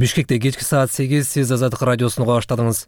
Бишкекте кечки саат 8 сиз Азаттык радиосун уга баштадыңыз.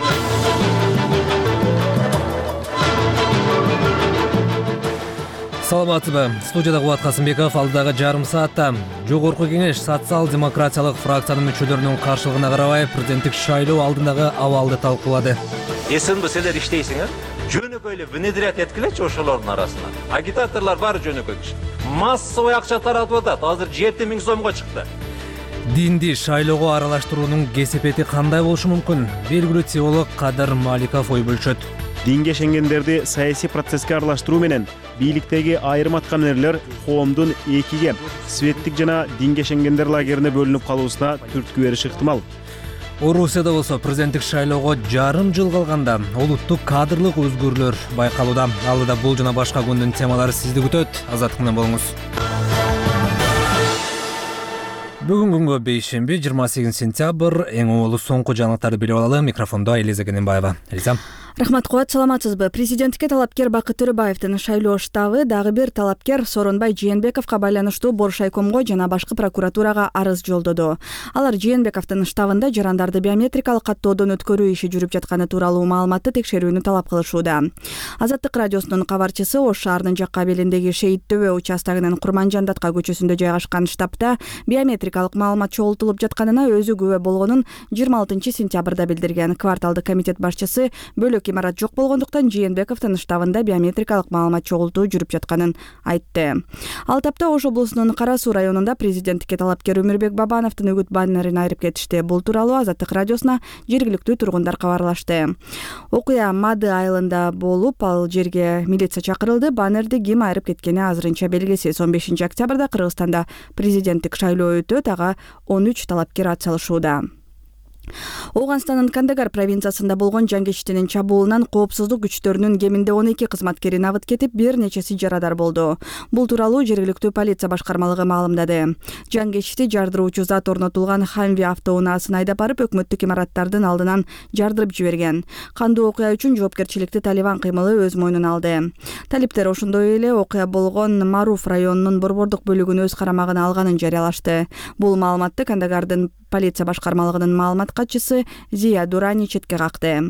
Саламатсызбы? Студияда Кубат Касымбеков. Алдыдагы жарым саатта Жогорку кеңеш социал-демократиялык фракциянын мүчөлөрүнүн каршылыгына карабай президенттик шайлоо алдындагы абалды талкуулады. Эсинби силер иштейсиңер? Жөнөкөй эле внедрять эткилечи ошолордун арасына. Агитаторлор баары жөнөкөй киши. Массовый акча таратып атат. Азыр 7 000 сомго чыкты. Динди шайлоого аралаштыруунун кесепети кандай болушу мүмкүн? Белгилүү теолог Кадыр Маликов ой бөлүшөт. Динге ишенгендерди саясий процесске аралаштыруу менен бийликтеги айрым аткаминерлер коомдун экиге светтик жана динге ишенгендер лагерине бөлүнүп калуусуна түрткү бериши ыктымал. Орусияда болсо президенттик шайлоого жарым жыл калганда улуттук кадрлык өзгөрүүлөр байкалууда. Алдыда бул жана башка күндүн темалары сизди күтөт. Азаттык менен болуңуз. Бүгүн күнгө бейшемби 28 сентябрь эң оолу соңку жаңылыктарды билип алалы. Микрофондо Элиза Кененбаева. Элиза. Рахмат Кубат, саламатсызбы? Президенттикке талапкер Бакыт Төрөбаевдин шайлоо штабы дагы бир талапкер Сооронбай Жээнбековго байланыштуу Боршайкомго жана башкы прокуратурага арыз жолдоду. Алар Жээнбековдун штабында жарандарды биометрикалык каттоодон өткөрүү иши жүрүп жатканы тууралуу маалыматты текшерүүнү талап кылышууда. Азаттык радиосунун кабарчысы Ош шаарынын жак кабелиндеги Шейит Төбө участогунун Курманжан Датка көчөсүндө жайгашкан штабта биометрикалык маалымат чогултулуп жатканына өзү күбө болгонун 26 сентябрда билдирген. Кварталдык комитет башчысы бөлөк имарат жок болгондуктан Жээнбековдун штабында биометрикалык маалымат чогултуу жүрүп жатканын айтты. Ал тапта Ош облусунун Кара Суу районунда президенттикке талапкер Өмүрбек Бабановдун үгүт баннерин айырып кетишти. Бул тууралуу Азаттык радиосуна жергиликтүү тургундар кабарлашты. Окуя Мады айылында болуп, ал жерге милиция чакырылды. Баннерди ким айырып кеткени азырынча белгисиз. 15 октябрда Кыргызстанда президенттик шайлоо өтөт, ага 13 талапкер ат салышууда. Ооганстандын Кандагар провинциясында болгон жангечтинин чабуулунан коопсуздук күчтөрүнүн кеминде 12 кызматкери набыт кетип, бир нечеси жарадар болду. Бул тууралуу жергиликтүү полиция башкармалыгы маалымдады. Жангечти жардыруучу зат орнотулган Хамви автоунаасын айдап барып, өкмөттүк имараттардын алдынан жардырып жиберген. Кандуу окуя үчүн жоопкерчиликти Талибан кыймылы өз мойнуна алды. Талиптер ошондой эле окуя болгон Маруф районунун борбордук бөлүгүн өз карамагына алганын жарыялашты. Бул маалыматты Кандагардын полиция башкармалыгынын маалымат катчысы Зия Дурани четке какты.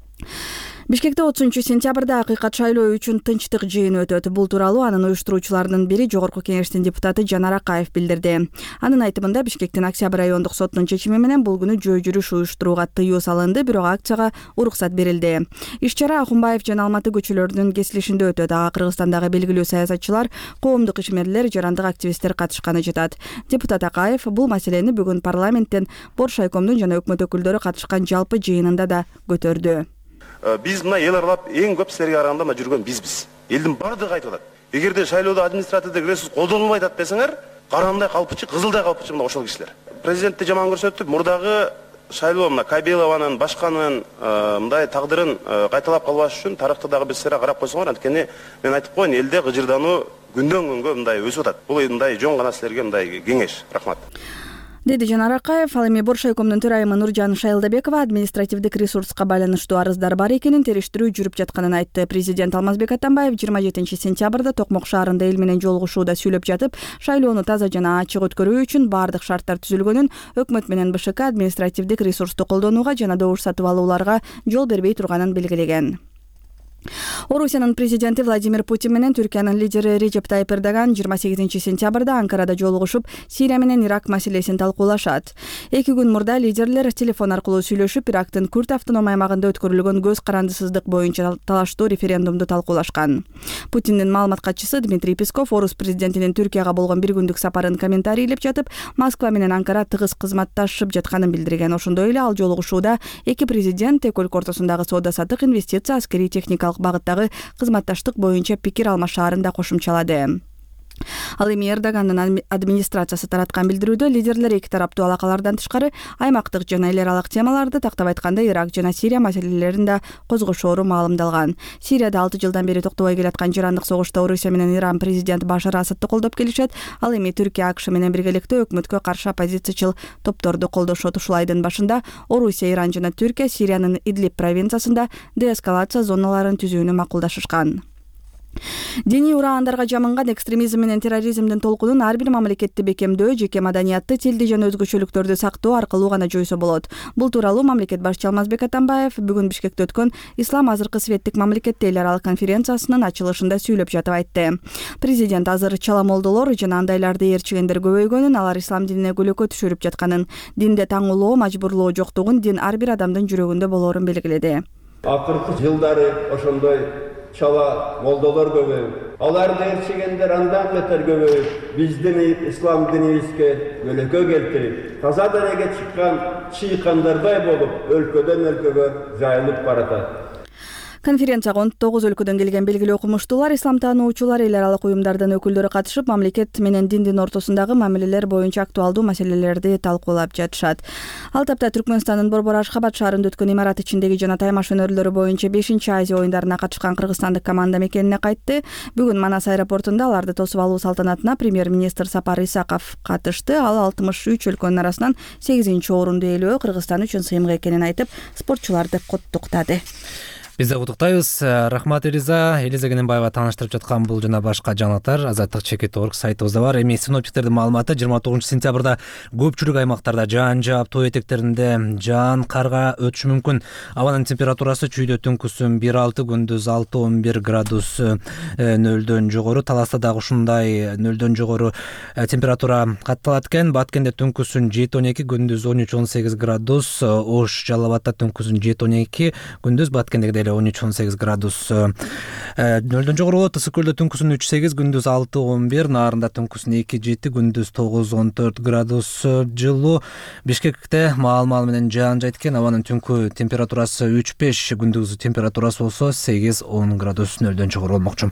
Бишкекте 30 сентябрда акыйкат шайлоо үчүн тынчтык жыйыны өтөт. Бул тууралуу анын уюштуруучуларынын бири Жогорку кеңештин депутаты Жанар Акаев билдирди. Анын айтымында Бишкектин Октябрь райондук соттун чечими менен бул күнү жөө жүрүш уюштурууга тыюу салынды, бирок акцияга уруксат берилди. Иш-чара Акунбаев жана Алматы көчөлөрүнүн кесилишинде өтөт. Ага Кыргызстандагы белгилүү саясатчылар, коомдук ишмерлер, жарандык активисттер катышканы жатат. Депутат Акаев бул маселени бүгүн парламенттен Боршайкомдун жана өкмөт өкүлдөрү катышкан жалпы жыйынында да көтөрдү. Биз мына эл аралап эң көп силерге караганда мына жүргөн бизбиз. Элдин бардыгы айтып атат. Эгерде шайлоодо административдик ресурс колдонулбайт атат десеңер, карандай калпычы, кызылдай калпычы мына ошол кишилер. Президентти жаман көрсөтүп, мурдагы шайлоо мына Кабилованын, башканын мындай тагдырын кайталап калбаш үчүн тарыхты дагы биз сыра карап койсоңор, анткени мен айтып коеюн, элде гыжырдануу күндөн күнгө мындай өсүп атат. Бул мындай жон гана силерге мындай кеңеш. Рахмат. Деди Жанар Акаев. Ал эми Боршайкомдун төрайымы Нуржан Шайлдабекова административдик ресурска байланыштуу арыздар бар экенин, териштирүү жүрүп жатканын айтты. Президент Алмазбек Атамбаев 27 сентябрда Токмок шаарында эл менен жолугушууда сүйлөп жатып, шайлоону таза жана ачык өткөрүү үчүн бардык шарттар түзүлгөнүн, өкмөт менен БШК административдик ресурсту колдонууга жана добуш сатып алууларга жол бербей турганын белгилеген. Орусиянын президенти Владимир Путин менен Түркиянын лидери Режеп Тайип Эрдоган 28 сентябрда Анкарада жолугушуп, Сирия менен Ирак маселесин талкуулашат. 2 күн мурда лидерлер телефон аркылуу сүйлөшүп, Ирактын Күрд автоном аймагында өткөрүлгөн көз карандысыздык боюнча талаштуу референдумду талкуулашкан. Путиндин маалымат катчысы Дмитрий Песков Орус президентинин Түркияга болгон бир күндүк сапарын комментарийлеп жатып, Москва менен Анкара тыгыз кызматташып жатканын билдирген. Ошондой эле ал жолугушууда эки президент эки өлкө ортосундагы соода-саттык, инвестиция, аскерий техникалык багыттагы кызматташтык боюнча пикир алмашаарын да кошумчалады. Ал эми Эрдогандын администрациясы тараткан билдирүүдө лидерлер эки тараптуу алакалардан тышкары аймактык жана эл аралык темаларды, тактап айтканда Ирак жана Сирия маселелерин да козгошоору маалымдалган. Сирияда 6 жылдан бери токтобой келаткан жарандык согушта Орусия менен Иран президент Башар Асадты колдоп келишет. Ал эми Түркия АКШ менен биргеликте өкмөткө каршы оппозициячыл топторду колдошот. Ушул айдын башында Орусия, Иран жана Түркия Сириянын Идлиб провинциясында деэскалация зоналарын түзүүнү макулдашышкан. Диний ураандарга жамынган экстремизм менен терроризмдин толкунун ар бир мамлекетти бекемдөө, жеке маданиятты, тилди жана өзгөчөлүктөрдү сактоо аркылуу гана жойсо болот. Бул тууралуу мамлекет башчы Алмазбек Атамбаев бүгүн Бишкекте өткөн Ислам азыркы светтик мамлекетте эл аралык конференциясынын ачылышында сүйлөп жатып айтты. Президент азыр чала молдолор жана андайларды ээрчигендер көбөйгөнүн, алар ислам динине көлөкө түшүрүп жатканын, динде таңуулоо, мажбурлоо жоктугун, дин ар бир адамдын жүрөгүндө болоорун белгиледи. Акыркы жылдары ошондой чала молдолор көбөйүп, аларды ээрчигендер андан бетер көбөйүп, биздин ислам динибизге көлөкө келтирип, таза денеге чыккан чыйкандардай болуп, өлкөдөн өлкөгө жайылып баратат. Конференцияга 19 өлкөдөн келген белгилүү окумуштуулар, ислам таануучулар, эл аралык уюмдардын өкүлдөрү катышып, мамлекет менен диндин ортосундагы мамилелер боюнча актуалдуу маселелерди талкуулап жатышат. Ал тапта Түркмөнстандын Борбор Ашхабад шаарында өткөн имарат ичиндеги жана таймаш өнөрлөрү боюнча 5-Азия оюндарына катышкан кыргызстандык команда мекенине кайтты. Бүгүн Манас аэропортунда аларды тосуп алуу салтанатына премьер-министр Сапар Исаков катышты. Ал 63 өлкөнүн арасынан 8-орунду ээлөө Кыргызстан үчүн сыймык экенин айтып, спортчуларды куттуктады. Биз да куттуктайбыз. Рахмат Элиза Кененбаева тааныштырып жаткан бул жана башка жаңылыктар Азаттык.org сайтыбызда бар. Эми синоптиктердин маалыматы 29 сентябрда көпчүлүк аймактарда жаан жаап, тоо этектеринде жаан, карга өтүшү мүмкүн. Абанын температурасы чүйдө түнкүсүн 1-6, күндүз 6-11 градус нөлдөн жогору. Таласта дагы ушундай нөлдөн жогору температура катталат экен. Баткенде түнкүсүн 7-12, күндүз 13-18 градус. Ош, Жалал Абадта түнкүсүн 7-12, күндүз Баткендеги 13-18 градус нөлдөн жогору болот. Ысык көлдө түнкүсүн 3-8, күндүз 6-11, Нарында түнкүсүн 2-7, күндүз 9-14 градус жылуу. Бишкекте маал менен жаан жайт экен. Абанын түнкү температурасы 3-5, күндүз температурасы болсо 8-10 градус нөлдөн жогору болмокчу.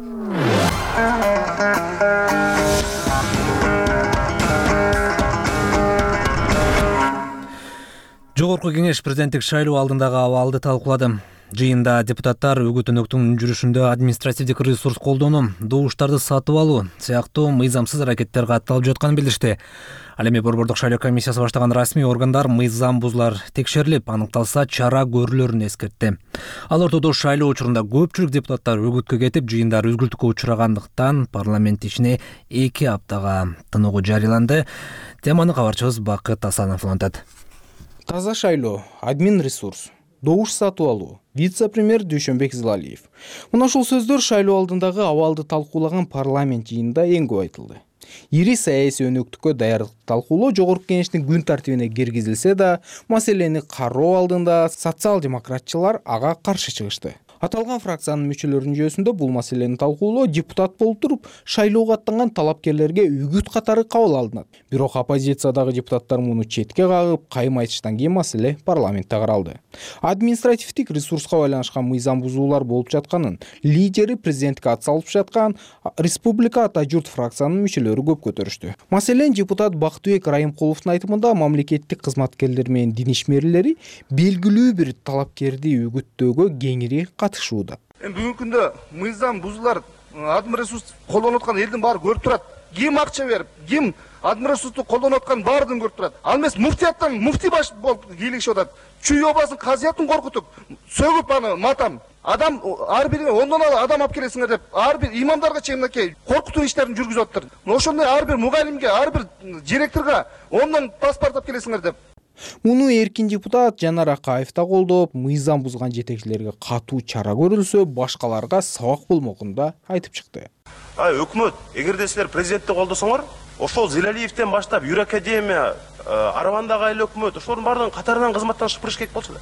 Жогорку кеңеш президенттик шайлоо алдындагы абалды талкуулады. Жыйында депутаттар өгүт-өнөктүн жүрүшүндө административдик ресурс колдонуу, добуштарды сатып алуу сыяктуу мыйзамсыз аракеттер катталып жатканын билдиришти. Ал эми Борбордук шайлоо комиссиясы баштаган расмий органдар мыйзам бузуулар текшерилип, аныкталса чара көрүлөрүн эскертти. Ал ортодо шайлоо учурунда көпчүлүк депутаттар өгүткө кетип, жыйындар үзгүлтүккө учурагандыктан парламент ишине 2 аптага тыныгуу жарыяланды. Теманы кабарчыбыз Бакыт Асанов улантат. Таза шайлоо, админ ресурс, добуш сатып алуу. Вице-премьер Дүйшөнбек Зылалиев. Мына ушул сөздөр шайлоо алдындагы абалды талкуулаган парламент жыйынында эң көп айтылды. Ири саясий өнөктүккө даярдык талкуулоо жогорку кеңештин күн тартибине киргизилсе да, маселени кароо алдында социал-демократчылар ага каршы чыгышты. Аталган фракциянын мүчөлөрүнүн жүйөсүндө бул маселени талкуулоо депутат болуп туруп, шайлоого аттанган талапкерлерге үгүт катары кабыл алынат. Бирок оппозициядагы депутаттар муну четке кагып, кайым айтыштан кийин маселе парламентте каралды. Административдик ресурска байланышкан мыйзам бузуулар болуп жатканын, лидери президентке ат салып жаткан Республика Ата журт фракциянын мүчөлөрү көп көтөрүштү. Маселен, депутат Бактыбек Райымкуловдун айтымында мамлекеттик кызматкерлер менен дин ишмерлери белгилүү бир талапкерди үгүттөөгө кеңири катышууда. Бүгүнкү күндө мыйзам бузуулар, админ ресурс колдонуп аткан элдин баары көрүп турат. Ким акча берип, ким админ ресурсту колдонуп аткан баардыгын көрүп турат. Ал эмес муфтияттан муфти баш болуп кийлигишип атат. Чүй обасын казыятын коркутуп, сөгүп аны матам. Адам ар бирине 10-дон адам алып келесиңер деп, ар бир имамдарга чейин коркутуу иштерин жүргүзүп атыптыр. Ошондой ар бир мугалимге, ар бир директорго 10-дон паспорт алып келесиңер деп. Муну эркин депутат Жанар Акаев да колдоп, мыйзам бузган жетекчилерге катуу чара көрүлсө, башкаларга сабак болмогун да айтып чыкты. Өкмөт, эгерде силер президентти колдосоңор, ошол Зилалиевден баштап Юр Академия, Арабандагы айыл өкмөт, ошолордун баардыгын катарынан кызматтан чыгып керек болчу.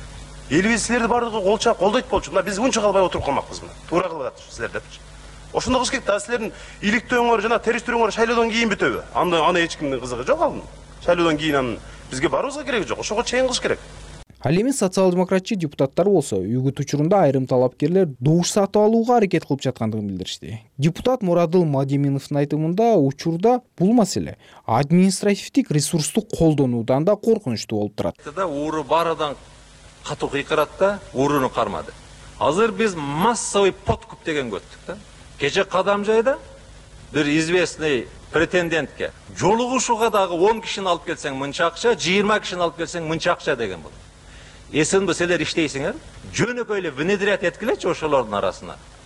Элибиз силерди баардыгы колча колдойт болчу. Мына биз мынча калбай отуруп калмакпыз мына. Туура кылып атат силер депчи. Ошондо кылыш керек да, силердин иликтөөңөр жана териштирүүңөр шайлоодон кийин бүтөбү? Аны эч кимдин кызыгы жок ал. Шайлоодон кийин анын бизге барыбызга кереги жок. Ошого чейин кылыш керек. Ал эми социал-демократчы депутаттар болсо, үгүт учурунда айрым талапкерлер добуш сатып алууга аракет кылып жаткандыгын билдиришти. Депутат Мурадыл Мадиминовдун айтымында учурда бул маселе административдик ресурсту колдонуудан да коркунучтуу болуп турат. Ууру баарыдан катуу кыйкырат да, ууруну кармады. Азыр биз массовый подкуп деген көрдүк да. Кече Кадамжайда бир известный претендентке жолугушууга дагы 10 кишини алып келсең мынча акча, 20 кишини алып келсең мынча акча деген болот. Эсинби силер иштейсиңер? Жөнөкөй эле внедрять эткилечи ошолордун арасына.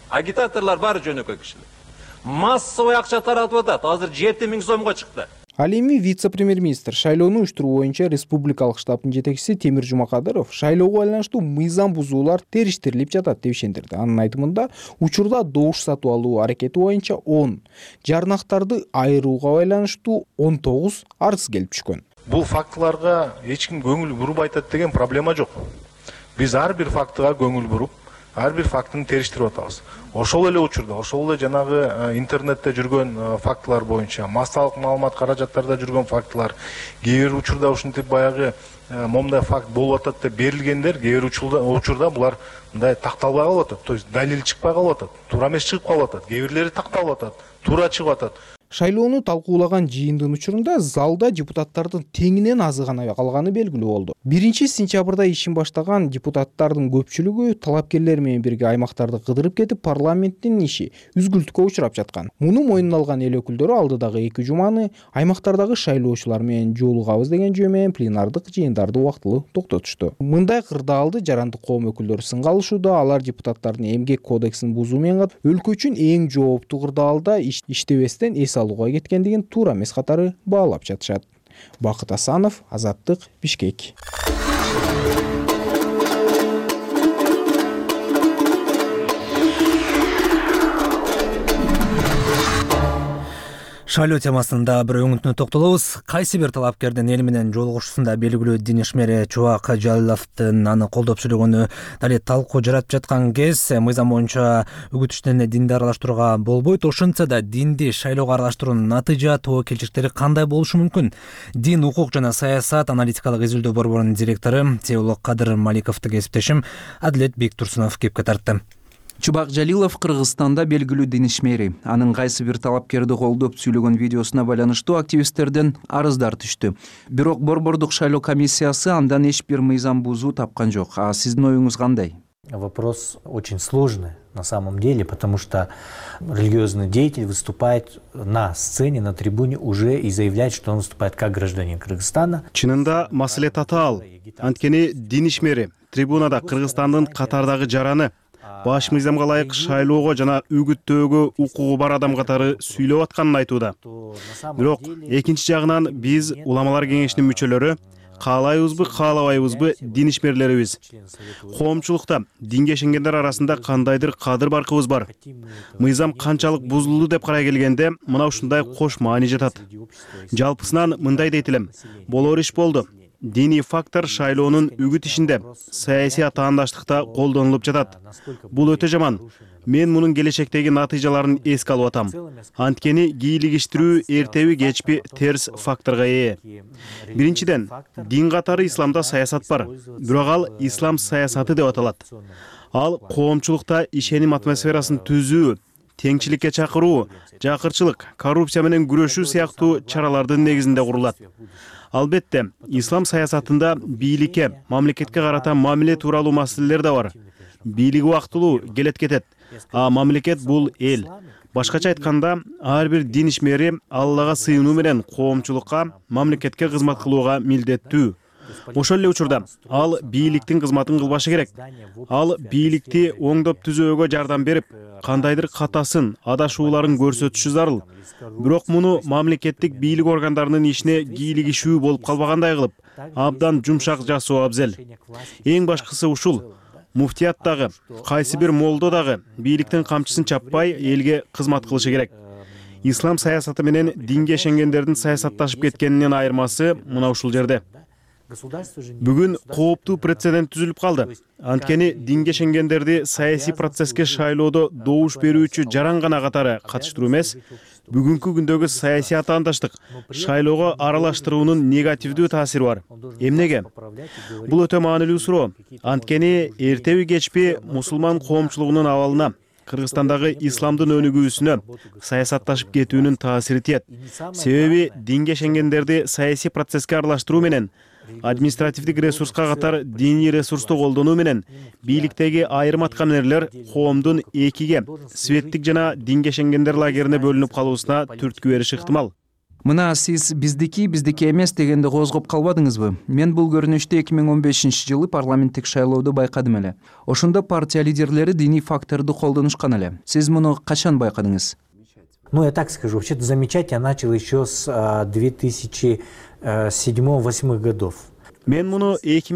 Агитаторлар бары жөнөкөй кишилер. Массовый акча таратып атат. Азыр 7.000 сомго чыкты. Ал эми вице-премьер-министр шайлоону уюштуруу боюнча республикалык штабтын жетекчиси Темир Жумакадыров шайлоого байланыштуу мыйзам бузуулар териштирилип жатат деп ишендирди. Анын айтымында учурда добуш сатып алуу аракети боюнча 10, жарнактарды айырууга байланыштуу 19 арыз келип түшкөн. Бул фактыларга эч ким көңүл буруп айтат деген проблема жок. Биз ар бир фактыга көңүл буруп, ар бир фактыны териштирип атабыз. Ошол эле учурда, ошол эле жанагы интернетте жүргөн фактылар боюнча, массалык маалымат каражаттарда жүргөн фактылар, кээ бир учурда ушинтип баягы момундай факт болуп атат деп берилгендер, кээ бир учурда булар мындай такталбай калып атат. То есть далил чыкпай калып атат, туура эмес чыгып калып атат. Кээ бирлери такталып атат, туура чыгып атат. Шайлоону талкуулаган жыйындын учурунда залда депутаттардын теңинен азы гана калганы белгилүү болду. 1-сентябрда ишин баштаган депутаттардын көпчүлүгү талапкерлер менен бирге аймактарды кыдырып кетип, парламенттин иши үзгүлтүккө учурап жаткан. Муну мойнуна алган эл өкүлдөрү алдыдагы 2 жуманы аймактардагы шайлоочулар менен жолугабыз деген жөө менен пленардык жыйындарды убактылуу токтотушту. Мындай кырдаалды жарандык коом өкүлдөрү сынга алышууда. Алар депутаттардын эмгек кодексин бузуу менен катар өлкө үчүн эң жооптуу кырдаалда иштебестен алууга кеткендигин туура эмес катары баалап жатышат. Бакыт Асанов, Азаттык, Бишкек. Шайлоо темасында бир өңүтүнө токтолобуз. Кайсы бир талапкердин эл менен жолугушуусунда белгилүү дин ишмери Чубак Жалиловдун аны колдоп сүйлөгөнү дале талкуу жаратып жаткан кез, мыйзам боюнча үгүт иштерине динди аралаштырууга болбойт. Ошентсе да динди шайлоого аралаштыруунун натыйжа тобокелчиликтери кандай болушу мүмкүн? Дин, укук жана саясат аналитикалык изилдөө борборунун директору теолог Кадыр Маликовду кесиптешим Адилет Бектурсунов кепке тартты. Чубак Жалилов Кыргызстанда белгилүү дин ишмери. Анын кайсы бир талапкерди колдоп сүйлөгөн видеосуна байланыштуу активисттерден арыздар түштү. Бирок борбордук шайлоо комиссиясы андан эч бир мыйзам бузуу тапкан жок. А сиздин оюңуз кандай? Вопрос очень сложный на самом деле, потому что религиозный деятель выступает на сцене, на трибуне уже и заявляет, что он выступает как гражданин Кыргызстана. Чынында маселе татаал. Анткени дин ишмери трибунада Кыргызстандын катардагы жараны баш мыйзамга ылайык шайлоого жана үгүттөөгө укугу бар адам катары сүйлөп атканын айтууда. Бирок экинчи жагынан биз уламалар кеңешинин мүчөлөрү каалайбызбы, каалабайбызбы дин ишмерлерибиз. Коомчулукта динге ишенгендер арасында кандайдыр кадыр баркыбыз бар. Мыйзам канчалык бузулду деп карай келгенде мына ушундай кош маани жатат. Жалпысынан мындай дейт элем. Болор иш болду. Диний фактор шайлоонун үгүт ишинде, саясий атаандаштыкта колдонулуп жатат. Бул өтө жаман. Мен мунун келечектеги натыйжаларын эске алып атам. Анткени кийлигиштирүү эртеби кечпи терс факторго ээ. Биринчиден, дин катары исламда саясат бар. Бирок ал ислам саясаты деп аталат. Ал коомчулукта ишеним атмосферасын түзүү, теңчиликке чакыруу, жакырчылык, коррупция менен күрөшүү сыяктуу чаралардын негизинде курулат. Албетте, ислам саясатында бийликке, мамлекетке карата мамиле тууралуу маселелер да бар. Бийлик убактылуу келет кетет, а мамлекет бул эл. Башкача айтканда, ар бир дин ишмери Аллага сыйынуу менен коомчулукка, мамлекетке кызмат кылууга милдеттүү. Ошол эле учурда ал бийликтин кызматын кылбашы керек. Ал бийликти оңдоп түзөөгө жардам берип, кандайдыр катасын, адашууларын көрсөтүшү зарыл. Бирок муну мамлекеттик бийлик органдарынын ишине кийлигишүү болуп калбагандай кылып, абдан жумшак жасоо абзел. Эң башкысы ушул. Муфтият дагы, кайсы бир молдо дагы бийликтин камчысын чаппай элге кызмат кылышы керек. Ислам саясаты менен динге ишенгендердин саясатташып кеткенинин айырмасы мына ушул жерде. Бүгүн кооптуу прецедент түзүлүп калды. Анткени динге ишенгендерди саясий процесске шайлоодо добуш берүүчү жаран гана катары катыштыруу эмес, бүгүнкү күндөгү саясий атаандаштык шайлоого аралаштыруунун негативдүү таасири бар. Эмнеге? Бул өтө маанилүү суроо. Анткени эртеби кечпи мусулман коомчулугунун абалына, Кыргызстандагы исламдын өнүгүүсүнө саясатташып кетүүнүн таасири тиет. Себеби динге ишенгендерди саясий процесске аралаштыруу менен, административдик ресурска катар диний ресурсту колдонуу менен бийликтеги айрым аткаминерлер коомдун экиге, светтик жана динге ишенгендер лагерине бөлүнүп калуусуна түрткү бериши ыктымал. Мына сиз биздики эмес дегенди козгоп калбадыңызбы? Мен бул көрүнүштү 2015-жылы парламенттик шайлоодо байкадым эле. Ошондо партия лидерлери диний факторду колдонушкан эле. Сиз муну качан байкадыңыз? Ну, я так скажу, вообще-то замечать я начал еще с 2007-2008 годов. Мен муну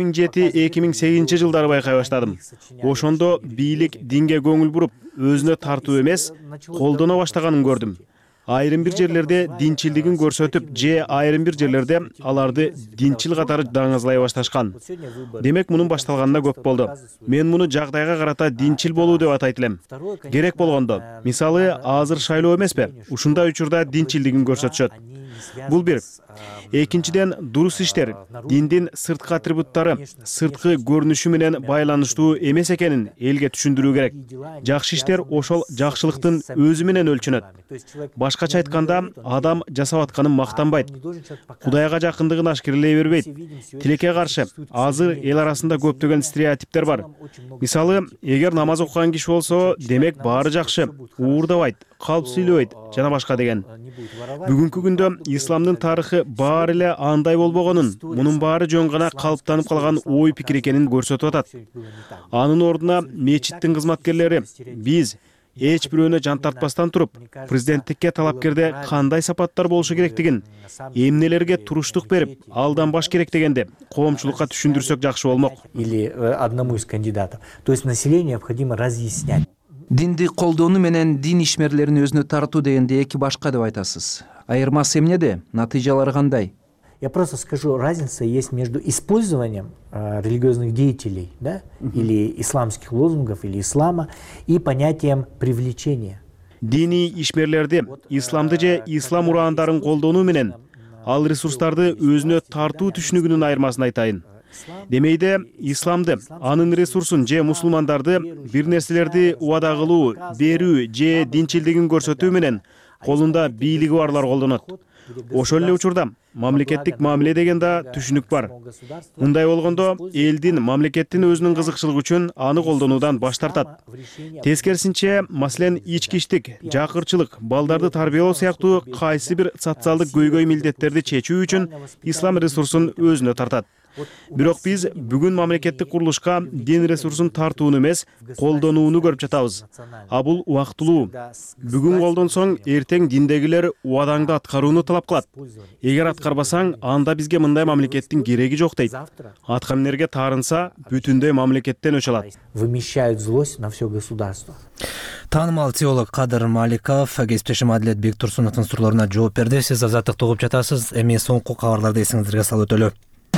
2007-2008 жылдары байкай баштадым. Ошондо бийлик динге көңүл буруп, өзүнө тартуу эмес, колдоно баштаганын көрдүм. Айрым бир жерлерде динчилдигин көрсөтүп, же айрым бир жерлерде аларды динчил катары даңазлай башташкан. Демек, мунун башталганына көп болду. Мен муну жагдайга карата динчил болуу деп атайт элем. Керек болгондо, мисалы, азыр шайлоо эмеспи? Ушундай учурда динчилдигин көрсөтүшөт. Бул бир. Экинчиден, дурус иштер диндин сырткы атрибуттары, сырткы көрүнүшү менен байланыштуу эмес экенин элге түшүндүрүү керек. Жакшы иштер ошол жакшылыктын өзү менен өлчөнөт. Башкача айтканда, адам жасап атканын мактанбайт. Кудайга жакындыгын ашкерлей бербейт. Тилекке каршы, азыр эл арасында көптөгөн стереотиптер бар. Мисалы, эгер намаз окуган киши болсо, демек баары жакшы, уурдабайт, калп сүйлөбөйт жана башка деген. Бүгүнкү күндө исламдын тарыхы баары эле андай болбогонун, мунун баары жөн гана калыптанып калган ой пикир экенин көрсөтүп атат. Анын ордуна мечиттин кызматкерлери биз эч бирөөнө жан тартпастан туруп, президенттикке талапкерде кандай сапаттар болушу керектигин, эмнелерге туруштук берип, алданбаш керек дегенде коомчулукка түшүндүрсөк жакшы болмок. Или одному из кандидатов. То есть населению необходимо разъяснять. Динди колдонуу менен дин ишмерлерин өзүнө тартуу дегенде эки башка деп айтасыз. Айырмасы эмнеде? Натыйжалары кандай? Я просто скажу, разница есть между использованием религиозных деятелей, да, или исламских лозунгов, или ислама, и понятием привлечения. Дини ишмерлерди, исламды же ислам ураандарын колдонуу менен ал ресурстарды өзүнө тартуу түшүнүгүнүн айырмасын айтайын. Демейде, исламды, анын ресурсун же мусулмандарды бир нерселерди убада кылуу, берүү же динчилдигин көрсөтүү менен колунда бийлиги барлар колдонот. Ошол эле учурда мамлекеттик мамиле деген да түшүнүк бар. Мындай болгондо элдин, мамлекеттин өзүнүн кызыкчылыгы үчүн аны колдонуудан баш тартат. Тескерисинче, маселен, ичкичтик, жакырчылык, балдарды тарбиялоо сыяктуу кайсы бир социалдык көйгөй милдеттерди чечүү үчүн ислам ресурсун өзүнө тартат. Бирок биз бүгүн мамлекеттик курулушка дин ресурсун тартууну эмес, колдонууну көрүп жатабыз. А бул убактылуу. Бүгүн колдонсоң, эртең диндегилер убадаңды аткарууну талап кылат. Эгер аткарбасаң, анда бизге мындай мамлекеттин кереги жок дейт. Аткамнерге таарынса, бүтүндөй мамлекеттен өч алат. Вымещают злость на все государство. Таанымал теолог Кадыр Маликов кесиптешим Адилет Бектурсуновдун суроолоруна жооп берди. Сиз азаттыкты угуп жатасыз. Эми соңку кабарларды эсиңиздерге салып өтөлү.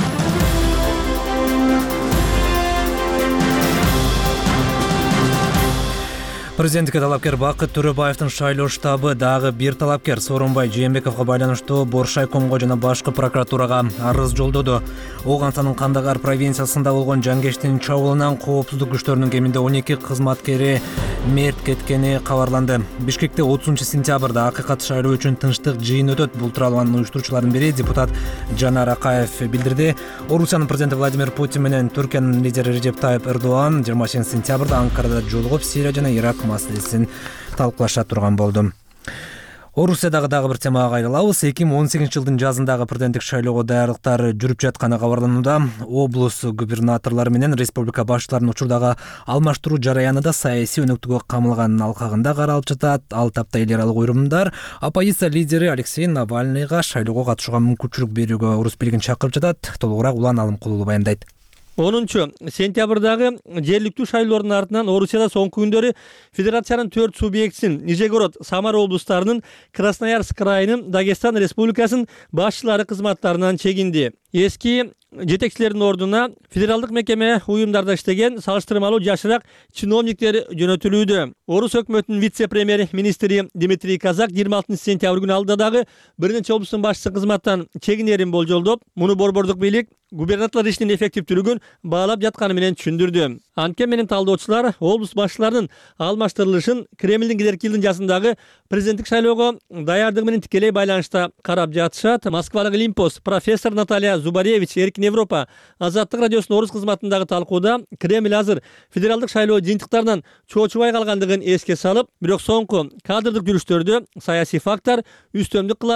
Президенттикке талапкер Бакыт Төрөбаевдин шайлоо штабы дагы бир талапкер Сооронбай Жээнбековго байланыштуу Боршайкомго жана башкы прокуратурага арыз жолдоду. Оогансанын Кандагар провинциясында болгон жангештин чабуулунан коопсуздук күчтөрүнүн кеминде 12 кызматкери мерт кеткени кабарланды. Бишкекте 30-сентябрда акыйкат шайлоо үчүн тынчтык жыйын өтөт. Бул тууралуу анын уюштуруучуларынын бири депутат Жанар Акаев билдирди. Орусиянын президенти Владимир Путин менен Түркиянын лидери Режеп Тайып Эрдоган 20-сентябрда Анкарада жолугуп, Сирия жана Ирак маселесин талкуулаша турган болду. Орусиядагы дагы бир темага кайрылабыз. 2018-жылдын жазындагы президенттик шайлоого даярдыктар жүрүп жатканы кабарланууда. Облус губернаторлору менен республика башчыларынын учурдагы алмаштыруу жараяны да саясий өнөктүгө камалганын алкагында каралып жатат. Ал тапта эл аралык уюмдар оппозиция лидери Алексей Навальныйга шайлоого катышууга мүмкүнчүлүк берүүгө орус бийлигин чакырып жатат. Толугураак Улан Алымкулуу баяндайт. 10-сентябрдагы жергиликтүү шайлоолордун артынан Орусияда соңку күндөрү федерациянын 4 субъектисин Нижегород, Самара облустарынын, Красноярск крайынын, Дагестан республикасынын башчылары кызматтарынан чегинди. Эски жетекчилердин ордуна федералдык мекеме уюмдарда иштеген салыштырмалуу жашыраак чиновниктер жөнөтүлүүдө. Орус өкмөтүнүн вице-премьер министри Дмитрий Казак 26-сентябрь күнү алдыда дагы бир нече облустун башчысы кызматтан чегинерин болжолдоп, муну борбордук бийлик губернаторлор ишинин эффективдүүлүгүн баалап жатканы менен түшүндүрдү. Анткени менен талдоочулар облус башчыларынын алмаштырылышын Кремлдин кедерки жылдын жазындагы президенттик шайлоого даярдыгы менен тикелей байланышта карап жатышат. Москвадагы Лимпос профессор Наталья Зубаревич Эркин Европа Азаттык радиосунун орус кызматындагы талкууда Кремль азыр федералдык шайлоо жыйынтыктарынан чоочубай калгандыгын эске салып, бирок соңку кадрдык жүрүштөрдө саясий фактор үстөмдүк кылаарын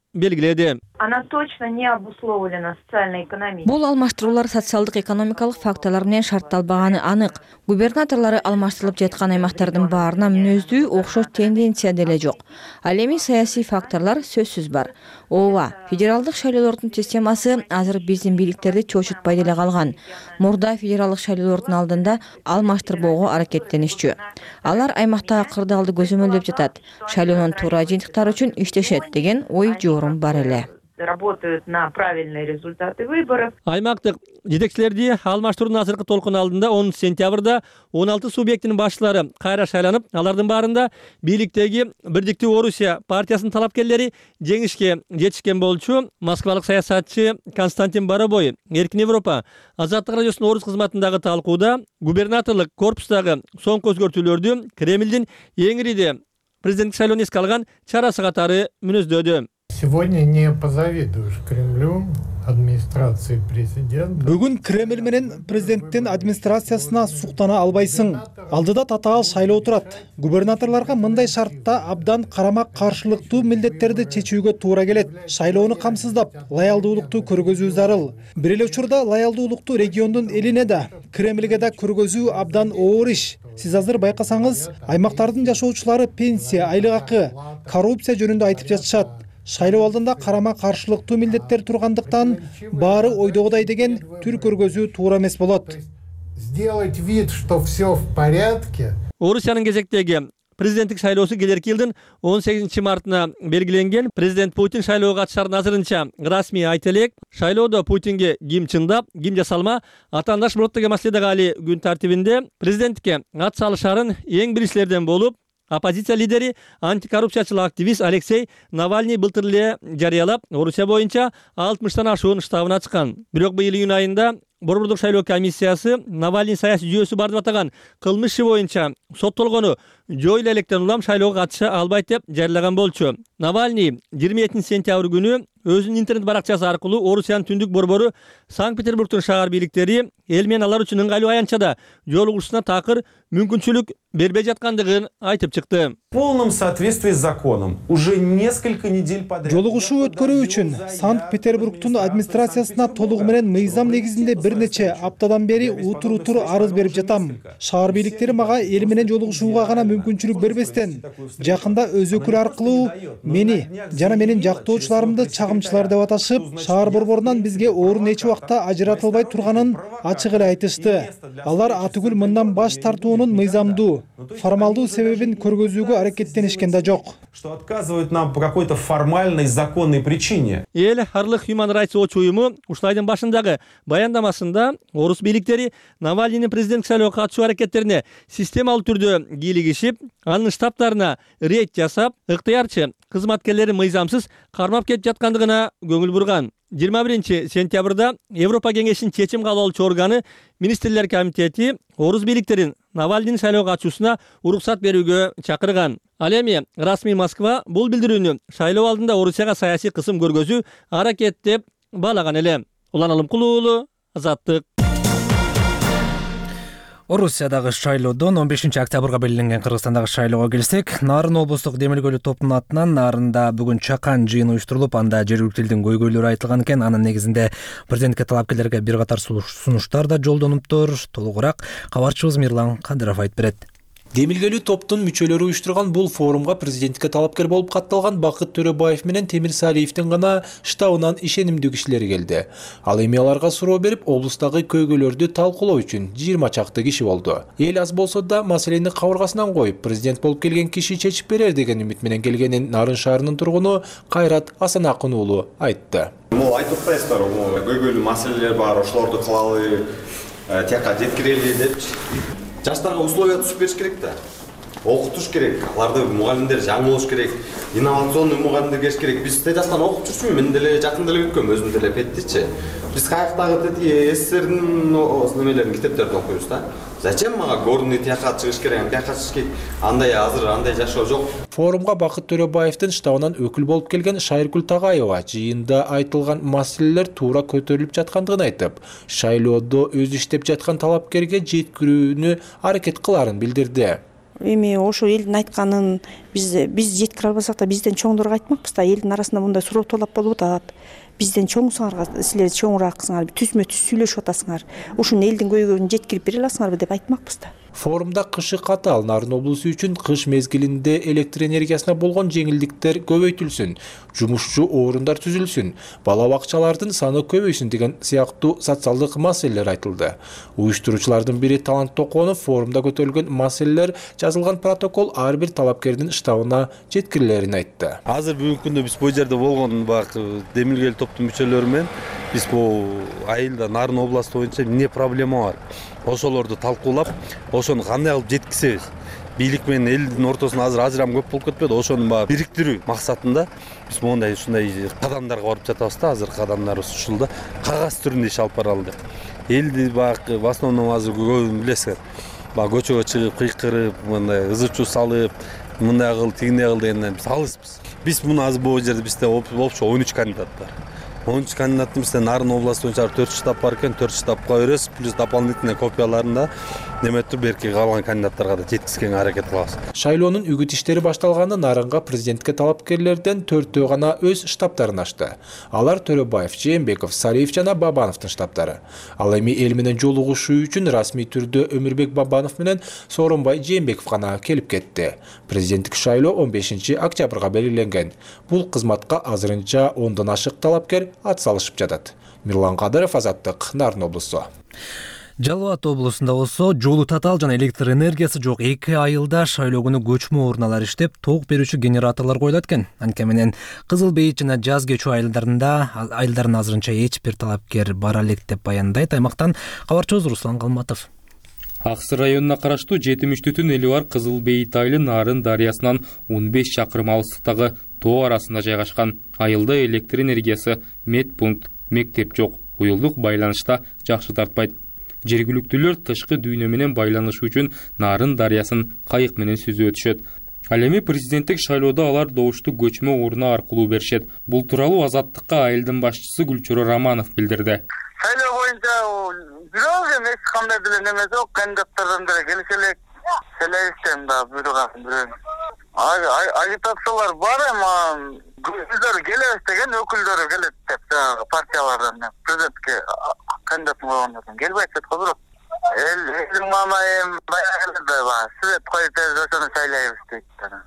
белгиледи. Она точно не обусловлена социально-экономически. Бул алмаштыруулар социалдык экономикалык факторлор менен шартталбаганы анык. Губернаторлору алмаштырылып жаткан аймактардын баарына мүнөздүү окшош тенденция деле жок. Ал эми саясий факторлор сөзсүз бар. Ооба, федералдык шайлоолордун системасы азыр биздин бийликтерди чоочутпай деле калган. Мурда федералдык шайлоолордун алдында алмаштырбоого аракеттенишчү. Алар аймактагы кырдаалды көзөмөлдөп жатат. Шайлоонун туура жыйынтыктары үчүн иштешет деген ой жорум бар эле. Работают на правильные результаты выборов. Аймактык жетекчилерди алмаштыруунун азыркы толкуну алдында 10 сентябрда 16 субъекттин башчылары кайра шайланып, алардын баарында бийликтеги Бирдиктүү Орусия партиясынын талапкерлери жеңишке жетишкен болчу. Москвалык саясатчы Константин Барабой Эркин Европа Азаттык радиосунун орус кызматындагы талкууда губернаторлук корпустагы соңку өзгөртүүлөрдү Кремлдин эң ири президенттик шайлоону эске алган чарасы катары мүнөздөдү. Сегодня не позавидуешь Кремлю, администрации президента. Бүгүн Кремль менен президенттин администрациясына суктана албайсың. Алдыда татаал шайлоо турат. Губернаторлорго мындай шартта абдан карама каршылыктуу милдеттерди чечүүгө туура келет. Шайлоону камсыздап, лаялдуулукту көргөзүү зарыл. Бир эле учурда лаялдуулукту региондун элине да, Кремльге да көргөзүү абдан оор иш. Сиз азыр байкасаңыз, аймактардын жашоочулары пенсия, айлык акы, коррупция жөнүндө айтып жатышат. Шайлоо алдында карама каршылыктуу милдеттер тургандыктан баары ойдогудай деген түр көргөзүү туура эмес болот. Сделать вид, что все в порядке. Орусиянын кезектеги президенттик шайлоосу келерки жылдын 18 мартына белгиленген. Президент Путин шайлоого катышарын азырынча расмий айта элек. Шайлоодо Путинге ким чындап, ким жасалма атаандаш болот деген маселе дагы али күн тартибинде. Президенттикке ат салышарын эң биринчилерден болуп, оппозиция лидери, антикоррупциячыл активист Алексей Навальный былтыр эле жарыялап, Орусия боюнча 60тан ашуун штабын ачкан. Бирок быйыл июнь айында Борбордук шайлоо комиссиясы Навальный саясий жүйөсү бар деп атаган кылмыш иши боюнча соттолгону жой эле электен улам шайлоого катыша албайт деп жарыялаган болчу. Навальный 27 сентябрь күнү өзүнүн интернет баракчасы аркылуу Орусиянын түндүк борбору Санкт-Петербургдун шаар бийликтери эл менен алар үчүн ыңгайлуу аянтчада жолугушуна такыр мүмкүнчүлүк бербей жаткандыгын айтып чыкты. В полном соответствии с законом уже несколько недель подряд. Жолугушуу өткөрүү үчүн Санкт-Петербургдун администрациясына толугу менен мыйзам негизинде бир нече аптадан бери утур арыз берип жатам. Шаар бийликтери мага эл менен жолугушууга гана мүмкүнчүлүк бербестен, жакында өз өкүлү аркылуу мени жана менин жактоочуларымды чагымчылар деп аташып, шаар борборунан бизге орун эч убакта ажыратылбай турганын ачык эле айтышты. Алар атүгүл мындан баш тартуунун мыйзамдуу, формалдуу себебин көргөзүүгө аракеттенишкен да жок. Что отказывают нам по какой-то формальной законной причине. Эл Харлык Human Rights Watch уюму ушул айдын башындагы баяндамасында орус бийликтери Навальныйдын президенттик шайлоого катышуу аракеттерине системалуу түрдө кийлигишип, анын штабтарына рейд жасап, ыктыярчы кызматкерлери мыйзамсыз кармап кетип жаткандыгына көңүл бурган. 21 сентябрда Европа кеңешинин чечим кабыл алуучу органы Министрлер комитети орус бийликтерин Навальныйдын шайлоого катышуусуна уруксат берүүгө чакырган. Ал эми расмий Москва бул билдирүүнү шайлоо алдында Орусияга саясий кысым көргөзүү аракет деп баалаган эле. Улан Алымкулуу уулу, Азаттык. Орусиядагы шайлоодон 15 октябрга белгиленген Кыргызстандагы шайлоого келсек, Нарын облустук демилгөлүү топтунун атынан Нарында бүгүн чакан жыйын уюштурулуп, анда жергиликтүү элдин көйгөйлөрү айтылган экен. Анын негизинде президентке талапкерлерге бир катар сунуштар да жолдонуптур. Толугураак кабарчыбыз Мирлан Кадыров айтып берет. Демилгелүү топтун мүчөлөрү уюштурган бул форумга президентке талапкер болуп катталган Бакыт Төрөбаев менен Темир Салиевдин гана штабынан ишенимдүү кишилер келди. Ал эми аларга суроо берип, облустагы көйгөйлөрдү талкуулоо үчүн 20 чакты киши болду. Эл аз болсо да маселени кабыргасынан коюп, президент болуп келген киши чечип берер деген үмүт менен келгенин Нарын шаарынын тургуну Кайрат Асанакын уулу айтты. Айтып атпайсыздар, көйгөйлүү маселелер бар, ошолорду кылалы, тияка жеткирели деп. Жаштарга условия түзүп бериш керек да. Окутуш керек, аларды мугалимдер жаңы болуш керек, инновационный мугалимдер келиш керек. Биз Тежастан окуп жүрчүмүн, мен деле жакында эле бүткөм, өзүм деле петтичи. Биз каяктагы СССРдин немелерин китептерди окуйбуз да. Зачем мага горный тияка чыгыш керек, тияка чыгыш керек? Андай азыр андай жашоо жок. Форумга Бакыт Төрөбаевдин штабынан өкүл болуп келген Шайыркүл Тагаева жыйында айтылган маселелер туура көтөрүлүп жаткандыгын айтып, шайлоодо өз иштеп жаткан талапкерге жеткирүүнү аракет кыларын билдирди. эми ошо элдин айтканын биз жеткире албасак да бизден чоңдорго айтмакпыз да. Элдин арасында мындай суроо талап болуп атат. Бизден чоңсуңарга силер чоңурааксыңар, түзмө түз сүйлөшүп атасыңар. Ушуну элдин көйгөйүн жеткирип бере аласыңарбы деп айтмакпыз да. Форумда кышы катаал Нарын облусу үчүн кыш мезгилинде электр энергиясына болгон жеңилдиктер көбөйтүлсүн, жумушчу орундар түзүлсүн, бала бакчалардын саны көбөйсүн деген сыяктуу социалдык маселелер айтылды. Уюштуруучулардын бири Талант Токонов форумда көтөрүлгөн маселелер жазылган протокол ар бир талапкердин штабына жеткирилерин айтты. Азыр бүгүнкү күндө биз бул жерде болгон демилгелүү топтун мүчөлөрү менен биз бул айылда Нарын областы боюнча эмне проблема бар, ошолорду талкуулап, ошону кандай кылып жеткизебиз. Бийлик менен элдин ортосунда азыр ажырам көп болуп кетпеди, ошону бириктирүү максатында биз мондай ушундай кадамдарга барып жатабыз да. Азыр кадамдарыбыз ушул да, кагаз түрүндө иш алып баралы деп. Элди в основном азыр көбүн билесиз, көчөгө чыгып кыйкырып, мындай ызы чуу салып, мындай кыл, тигиндей кыл дегенден биз алыспыз. Биз муну азыр бул жерде бизде опчо 13 кандидат бар. 13 кандидаттын бизде Нарын областы боюнча 4 штаб бар экен, 4 штабка беребиз, плюс дополнительный копияларында неметип берки калган кандидаттарга да жеткизгенге аракет кылабыз. Шайлоонун үгүт иштери башталганда Нарынга президентке талапкерлерден 4 гана өз штабтарын ачты. Алар Төрөбаев, Жээнбеков, Сариев жана Бабановдун штабтары. Ал эми эл менен жолугушуу үчүн расмий түрдө Өмүрбек Бабанов менен Сооронбай Жээнбеков гана келип кетти. Президенттик шайлоо 15 октябрга белгиленген. Бул кызматка азырынча 10дон ашык талапкер ат салышып жатат. Мирлан Кадыров, Азаттык, Нарын облусу. Жалал Абад облусунда болсо жолу татаал жана электр энергиясы жок 2 айылда шайлоо күнү көчмө урналар иштеп, ток берүүчү генераторлор коюлат экен. Анткени менен Кызыл Бейит жана Жаз Кечүү айылдарында азырынча эч бир талапкер бара элек деп баяндайт аймактан кабарчыбыз Руслан Калматов. Аксы районуна караштуу 73 эли бар Кызыл Бейит айылы Нарын дарыясынан 15 чакырым алыстыктагы тоо арасында жайгашкан. Айылда электр энергиясы, медпункт, мектеп жок. Уюлдук байланышта жакшы тартпайт. Жергиликтүүлөр тышкы дүйнө менен байланыш үчүн Нарын дарыясын кайык менен сүзүп өтүшөт. Ал эми президенттик шайлоодо алар добушту көчмө урна аркылуу беришет. Бул тууралуу Азаттыкка айылдын башчысы Гүлчүрө Романов билдирди. Шайлоо боюнча бирок эми эч кандай деле неме жок, кандидаттардан деле келиш элек. Селестен да бирок агитациялар бар, эми өздөрү келебиз деген өкүлдөрү келет деп партиялардан президентке кандидат болгондордон келбейт деп бирок элдин мамайым баягы свет коюп берип ошону шайлайбыз дейт.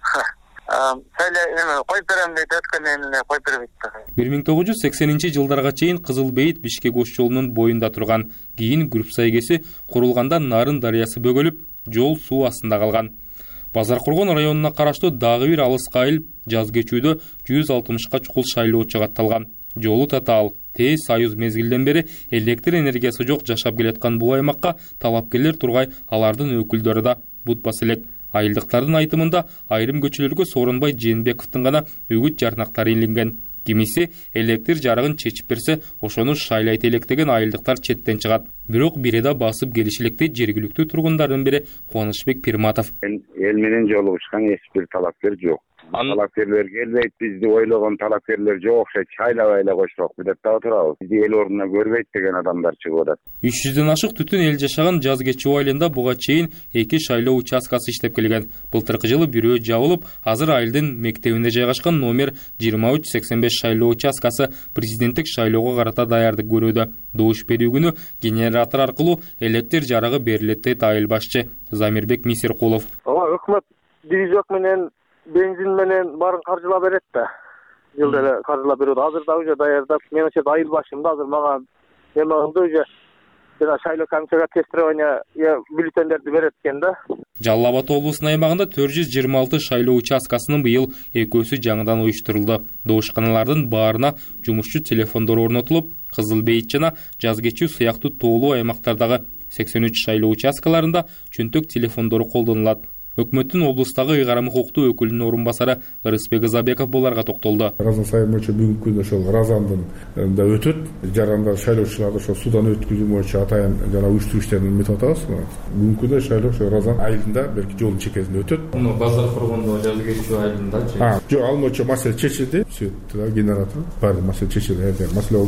Коюп берем дейт, өткөндөн эле коюп бербейт. 1980-жылдарга чейин Кызыл Бейит Бишкек ош жолунун боюнда турган. Кийин Күрүп сайгеси курулганда Нарын дарыясы бөгөлүп, жол суу астында калган. Базаркоргон районуна караштуу дагы бир алыска айыл Жаз Кечүүдө 160 чукул шайлоочу катталган. Жолу татаал, тез союз мезгилден бери электр энергиясы жок жашап келаткан бул аймакка талапкерлер тургай, алардын өкүлдөрү да бут баса элек. Айылдыктардын айтымында айрым көчөлөргө Сооронбай Жээнбековдун гана үгүт жарнактары илинген. Кимиси электр жарыгын чечип берсе, ошону шайлайт элек деген айылдыктар четтен чыгат. Бирок биреда басып келиш электи жергиликтүү тургундардын бири Кубанычбек Пирматов. Эл менен жолугушкан эч бир талапкер жок. Талапкерлер келбейт, бизди ойлогон талапкерлер жок, шайлабай эле койсок деп турабыз. Бизди эл ордуна көрбөйт деген адамдар чыгып атат. 300дөн ашык түтүн эл жашаган Жаз Кечүү айылында буга чейин 2 шайлоо участкасы иштеп келген. Былтыркы жылы бирөө жабылып, азыр айылдын мектебинде жайгашкан номер 2385 шайлоо участкасы президенттик шайлоого карата даярдык көрүүдө. Добуш берүү күнү генератор аркылуу электр жарыгы берилет дейт айыл башчы Замирбек Мисиркулов. Өкмөт дизель менен бензин менен баарын каржылап берет да. Жылда эле каржылап берет. Азыр да уже даярдап, мен ошо айыл башында азыр мага эме кылды уже. Жана шайлоо комиссияга тестирование бюллетендерди берет экен да. Жалал Абад облусунун аймагында 426 шайлоо участкасынын быйыл экөөсү жаңыдан уюштурулду. Добушканалардын баарына жумушчу телефондор орнотулуп, Кызыл Бейит жана Жаз Кечүү сыяктуу тоолуу аймактардагы 83 шайлоо участкаларында чөнтөк телефондору колдонулат. Өкмөттүн облустагы ыйгарым укуктуу өкүлүнүн орун басары Ырысбек Ызабеков буларга токтолду. Разан сайын боюнча бүгүнкү күндө ошол Разандын да өтөт. Жарандар шайлоочуларды ошол судан өткүзүү боюнча атайын жана уюштуруу иштерин метип атабыз. Бүгүнкү күндө шайлоо ошол Разан айылында белки жолдун чекесинде өтөт. Муну Базаркоргондо Жаз Кечүү айылындачы? Жок, ал боюнча маселе чечилди. Генератор бар маселе чечилди, маселе болбойт.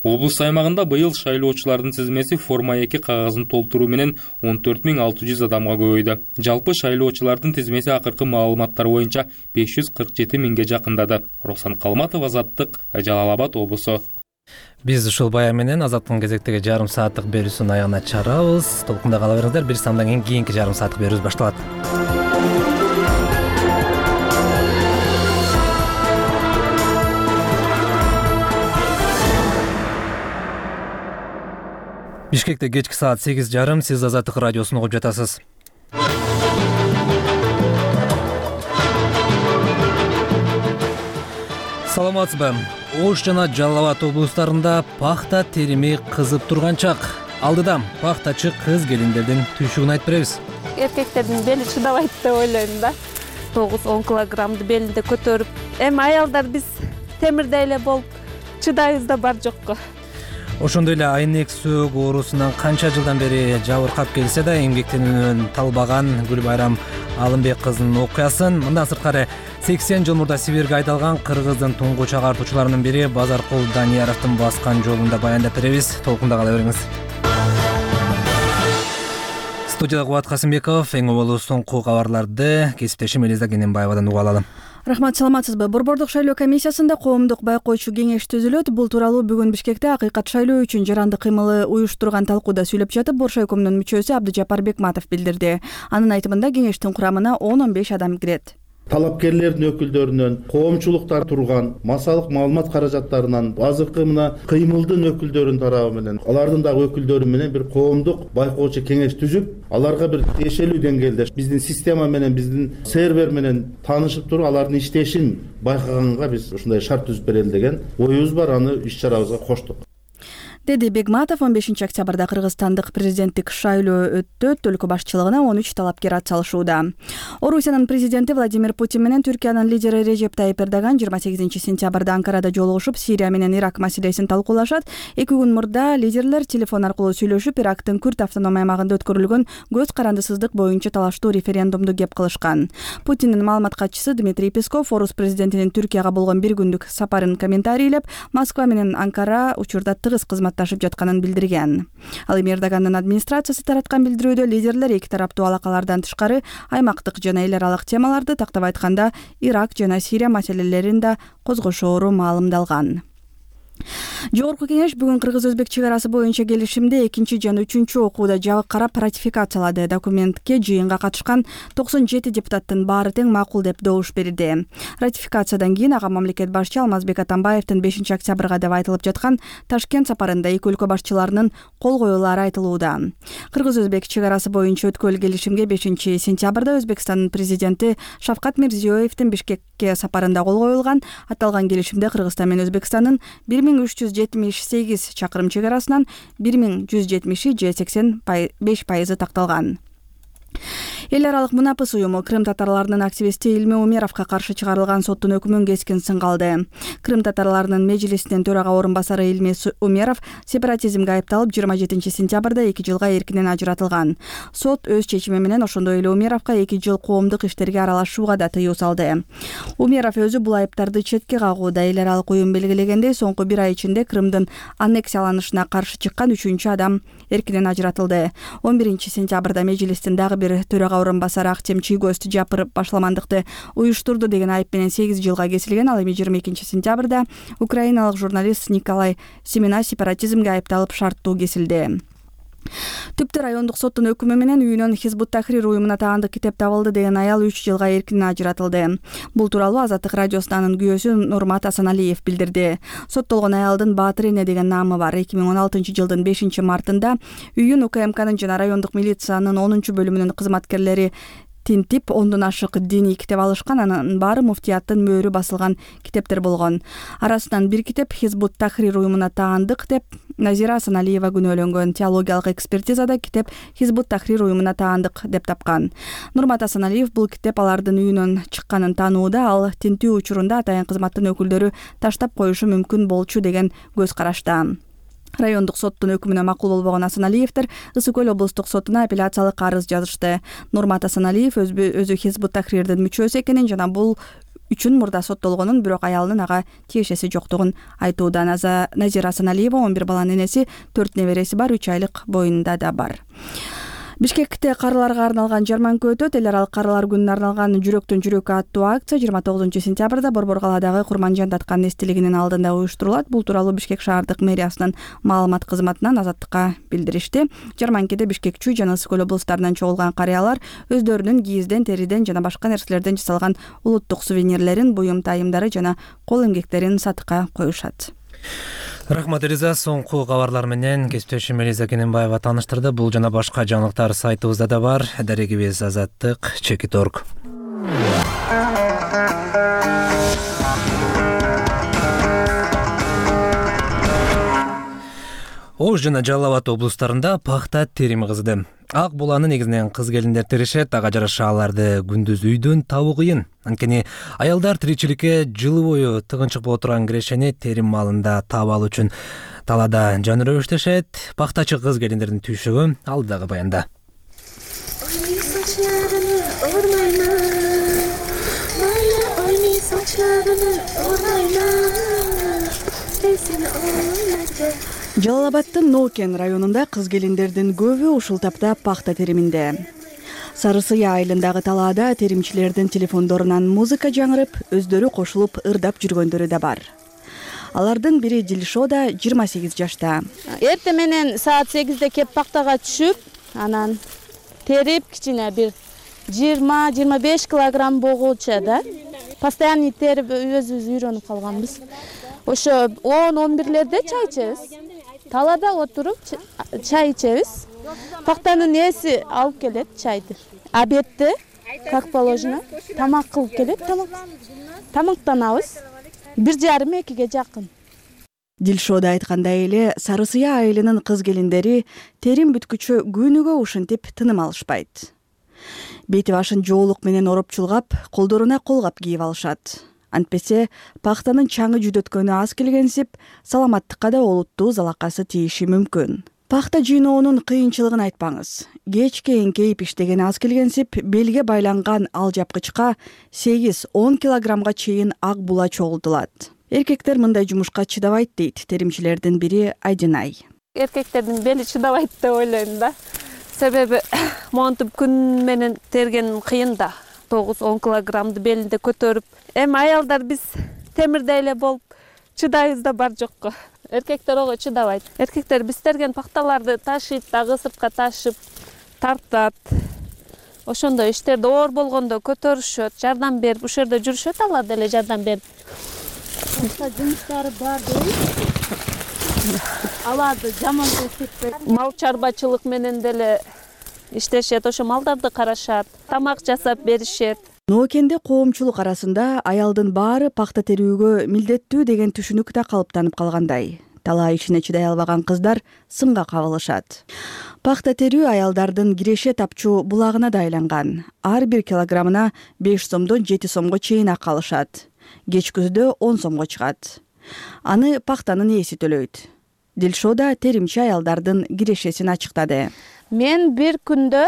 Облус аймагында быйыл шайлоочулардын тизмеси форма 2 кагазын толтуруу менен 14600 адамга көбөйдү. Жалпы шайлоочулардын тизмеси акыркы маалыматтар боюнча 547 миңге жакындады. Руслан Калматов, Азаттык, Жалал Абад облусу. Биз ушул баян менен Азаттыктын кезектеги жарым сааттык берүүсүнүн аягына чыгарабыз. Толкунда кала бериңиздер. Бир самдан кийин кийинки жарым сааттык берүүбүз башталат. Бишкекте кечки саат 8:30. Сиз Азаттык радиосун угуп жатасыз. Саламатсызбы? Ош жана Жалал Абад облустарында пахта терими кызып турган чак. Алдыда пахтачы кыз келиндердин түйшүгүн айтып беребиз. Эркектердин бели чыдабайт деп ойлойм да. 9-10 килограммды белинде көтөрүп, эми аялдар биз темирдей эле болуп чыдайбыз да бар жокко. Ошондой эле айнек сөөк оорусунан канча жылдан бери жабыркап келсе да эмгектенүүнөн талбаган Гүлбайрам Алымбек кызынын окуясын мындан сырткары 80 жыл мурда Сибирге айдалган кыргыздын туңгуч агартуучуларынын бири Базаркул Данияровдун баскан жолунда баяндап беребиз. Толкунда кала бериңиз. Студияда Кубат Касымбеков, эң оболу соңку кабарларды кесиптешим Элиза Кененбаевадан угуп алалы. Рахмат, саламатсызбы? Борбордук шайлоо комиссиясында коомдук байкоочу кеңеш түзүлөт. Бул тууралуу бүгүн Бишкекте акыйкат шайлоо үчүн жарандык кыймылы уюштурган талкууда сүйлөп жатып, Боршайкомдун мүчөсү Абдыжапар Бекматов билдирди. Анын айтымында кеңештин курамына 10-15 адам кирет. Талапкерлердин өкүлдөрүнөн, коомчулуктар турган масалык маалымат каражаттарынан азыркы мына кыймылдын өкүлдөрүнүн тарабы менен, алардын дагы өкүлдөрү менен бир коомдук байкоочу кеңеш түзүп, аларга бир тиешелүү деңгээлде биздин система менен, биздин сервер менен таанышып туруп, алардын иштешин байкаганга биз ушундай шарт түзүп берели деген оюбуз бар, аны иш-чарабызга коштук. Деди Бекматов. 15 октябрда кыргызстандык президенттик шайлоо өттү. Өлкө башчылыгына 13 талапкер атсалышууда. Орусиянын президенти Владимир Путин менен Түркиянын лидери Режеп Тайип Эрдоган 28 сентябрда Анкарада жолугушуп, Сирия менен Ирак маселесин талкуулашат. 2 күн мурда лидерлер телефон аркылуу сүйлөшүп, Ирактын Күрд автоном аймагында өткөрүлгөн көз карандысыздык боюнча талаштуу референдумду кеп кылышкан. Путиндин маалымат катчысы Дмитрий Песков Орус президентинин Түркияга болгон 1 күндүк сапарын комментарийлеп, Москва менен Анкара учурда тыгыз кызматташып жатканын билдирген. Ал эми Эрдогандын администрациясы тараткан билдирүүдө лидерлер эки тараптуу алакалардан тышкары аймактык жана эл аралык темаларды, тактап айтканда Ирак жана Сирия маселелерин да козгошоору маалымдалган. Жогорку кеңеш бүгүн кыргыз-өзбек чек арасы боюнча келишимди 2 жана 3 окууда жабык карап ратификациялады. Документке жыйынга катышкан 97 депутаттын баары тең макул деп добуш берди. Ратификациядан кийин ага мамлекет башчы Алмазбек Атамбаевдин 5 октябрга деп айтылып жаткан Ташкент сапарында эки өлкө башчыларынын кол коюлары айтылууда. Кыргыз-өзбек чек арасы боюнча өткөн келишимге 5 сентябрда Өзбекстандын президенти Шавкат Мирзиёевдин Бишкекке сапарында кол коюлган. Аталган келишимде Кыргызстан менен Өзбекстандын 1378 чакырым чек арасынан 1170 же 85% такталган. Эл аралык мунапыс уюму Крым татарларынын активисти Илме Умеровго каршы чыгарылган соттун өкүмүн кескин сынгалды. Крым татарларынын межлисинин төрага орун басары Илме Умеров сепаратизмге айыпталып 27 сентябрда 2 жылга эркинен ажыратылган. Сот өз чечими менен ошондой эле Умеровго 2 жыл коомдук иштерге аралашууга да тыюу салды. Умеров өзү бул айыптарды четке кагууда. Эл аралык уюм белгилегендей, соңку 1 ай ичинде Крымдын аннексияланышына каршы чыккан 3 адам эркинен ажыратылды. 11 сентябрда межлистин дагы бир төрага орун басары Актем Чийгөз жапырып башламандыкты уюштурду деген айып менен 8 жылга кесилген. Ал эми 22 сентябрда украиналык журналист Николай Семена сепаратизмге айыпталып шарттуу кесилди. Түптү райондук соттун өкүмү менен үйүнөн Хизбут Тахрир уюмуна таандык китеп табылды деген аял 3 жылга эркинен ажыратылды. Бул тууралуу Азаттык радиосунун күйөөсү Нурмат Асаналиев билдирди. Соттолгон аялдын Баатыр эне деген наамы бар. 2016 жылдын 5 мартында үйүн УКМКнын жана райондук милициянын 10 бөлүмүнүн кызматкерлери тинтип, 10дон ашык диний китеп алышкан. Анын баары муфтияттын мөөрү басылган китептер болгон. Арасынан бир китеп Хизбут Тахрир уюмуна таандык деп Назира Асаналиева күнөөлөнгөн. Теологиялык экспертизада китеп Хизбут Тахрир уюмуна таандык деп тапкан. Нурмат Асаналиев бул китеп алардын үйүнөн чыкканын таанууда. Ал тинтүү учурунда атайын кызматтын өкүлдөрү таштап коюшу мүмкүн болчу деген көз карашта. Райондук соттун өкүмүнө макул болбогон Асаналиевдер Ысык Көл облустук сотуна апелляциялык арыз жазышты. Нурмат Асаналиев өзү Хизбут Тахрирдин мүчөсү экенин жана бул үчүн мурда соттолгонун, бирок аялынын ага тиешеси жоктугун айтууда. Назира Асаналиева 11 баланын энеси, 4 небереси бар, 3 айлык боюнда да бар. Бишкекте карыларга арналган жарманка өтөт. Эл аралык карылар күнүнө арналган жүрөктөн жүрөккө аттуу акция 29 сентябрда Борбор калаадагы Курманжан Таткан эстелигинин алдында уюштурулат. Бул тууралуу Бишкек шаардык мэриясынын маалымат кызматынан Азаттыкка билдиришти. Жарманкеде Бишкек, жана Ысык Көл облустарынан чогулган карыялар өздөрүнүн кийизден, териден жана башка нерселерден жасалган улуттук сувенирлерин, буюм тайымдары жана кол эмгектерин сатыкка коюшат. Рахмат Риза, соңку кабарлар менен кесиптешим Элиза Кененбаева тааныштырды. Бул жана башка жаңылыктар сайтыбызда да бар. Дарегибиз Азаттык.org. Ош жана Жалал Абад облустарында пахта терими кызды. Ак буланы негизинен кыз келиндер теришет, ага жараша аларды күндүз үйдөн табуу кыйын. Анткени аялдар тиричиликке жылы бою тыгынчык боло турган кирешени терим малында таап алуу үчүн талаада жан өрөштөшөт. Пахтачы кыз келиндердин түйшүгү алдыдагы баянда. Жалал Абадтын Нокен районунда кыз келиндердин көбү ушул тапта пахта териминде. Сары Сыя айылындагы талаада теримчилердин телефондорунан музыка жаңырып, өздөрү кошулуп ырдап жүргөндөрү да бар. Алардын бири Дилшода 28 жашта. Эртең менен саат 8-де кеп пахтага түшүп, анан терип кичине бир 20-25 килограмм болгучу да. Постоянный терип өзүбүз үйрөнүп калганбыз. Ошо 10-11лерде чай ичебиз. Талада отуруп чай ичебиз. Пахтанын ээси алып келет чайды. Обедти, как положено, тамак кылып келет, тамактанабыз. 1:30-2 жакын. Дилшода айткандай эле, Сары Сыя айылынын кыз келиндери терим бүткүчү күнүгө ушинтип тыным алышпайт. Бети башын жоолук менен ороп чулгап, колдоруна колгап кийип алышат. Антпесе пахтанын чаңы жүдөткөнү аз келгенсип, саламаттыкка да олуттуу залакасы тийиши мүмкүн. Пахта жыйноонун кыйынчылыгын айтпаңыз. Кечке эңкейип иштеген аз келгенсип, белге байланган ал жапкычка 8-10 килограммга чейин ак була чогултулат. Эркектер мындай жумушка чыдабайт дейт теримчилердин бири Айдынай. Эркектердин бели чыдабайт деп ойлойм да. Себеби монтуп күн менен терген кыйын да. 9-10 килограммды белинде көтөрүп, аялдар биз темирдей эле болуп чыдайбыз да бар жокко. Эркектер ого чыдабайт. Эркектер биз терген пахталарды ташыйт, дагы сыртка ташып, тартат. Ошондой иштерде оор болгондо көтөрүшөт, жардам берип, ушул жерде жүрүшөт, алар деле жардам берип. Жумуштары бар дейт. Аларды жаман көрсөтпөйт. Мал чарбачылык менен деле иштешет, ошо малдарды карашат, тамак жасап беришет. Ноокенде коомчулук арасында аялдын баары пахта терүүгө милдеттүү деген түшүнүк да калыптанып калгандай. Талаа ишине чыдай албаган кыздар сынга кабылышат. Пахта терүү аялдардын киреше тапчу булагына да айланган. Ар бир килограммына 5 сомдон 7 сомго чейин ак алышат. Кеч күздө 10 сомго чыгат. Аны пахтанын ээси төлөйт. Дилшода теримчи аялдардын кирешесин ачыктады. Мен бир күндө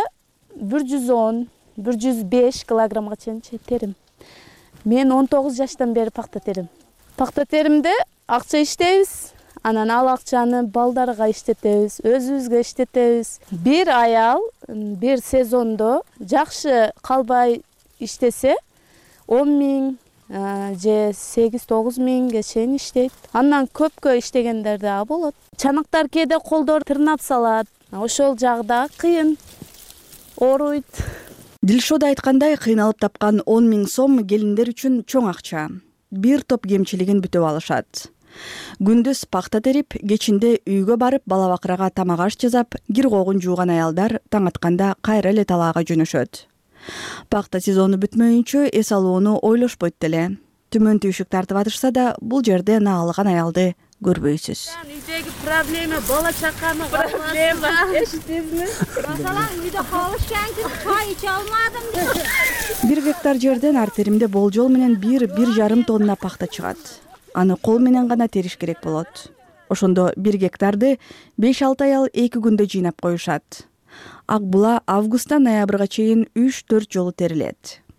110-105 килограммга чейин терим. Мен 19 жаштан бери пахта терим. Пахта теримде акча иштейбиз. Анан ал акчаны балдарга иштетебиз, өзүбүзгө иштетебиз. Бир аял бир сезондо жакшы калбай иштесе 10 000 же 8-9 миңге чейин иштейт. Андан көпкө иштегендер да болот. Чанактар кээде колдор тырнап салат. Ошол жагда кыйын, ооруйт. Дилшода айткандай, кыйналып тапкан 10 000 сом келиндер үчүн чоң акча. Бир топ кемчилигин бүтөп алышат. Күндүз пахта терип, кечинде үйгө барып бала бакырага тамак аш жасап, кир когун жууган аялдар таң атканда кайра эле талаага жөнөшөт. Пахта сезону бүтмөйүнчө эс алууну ойлошпойт деле. Түмөн түйшүк тартып атышса да, бул жерде наалган аялды көрбөйсүз. Үйдөгү проблема бала чаканы проблема. Эшитесизби? Масалан, үйдө калышкан ким чай иче алмадым. 1 гектар жерден ар теримде болжол менен 1-1,5 тонна пахта чыгат. Аны кол менен гана териш керек болот. Ошондо 1 гектарды 5-6 аял 2 күндө жыйнап коюшат. Ак була августтан ноябрга чейин 3-4 жолу терилет.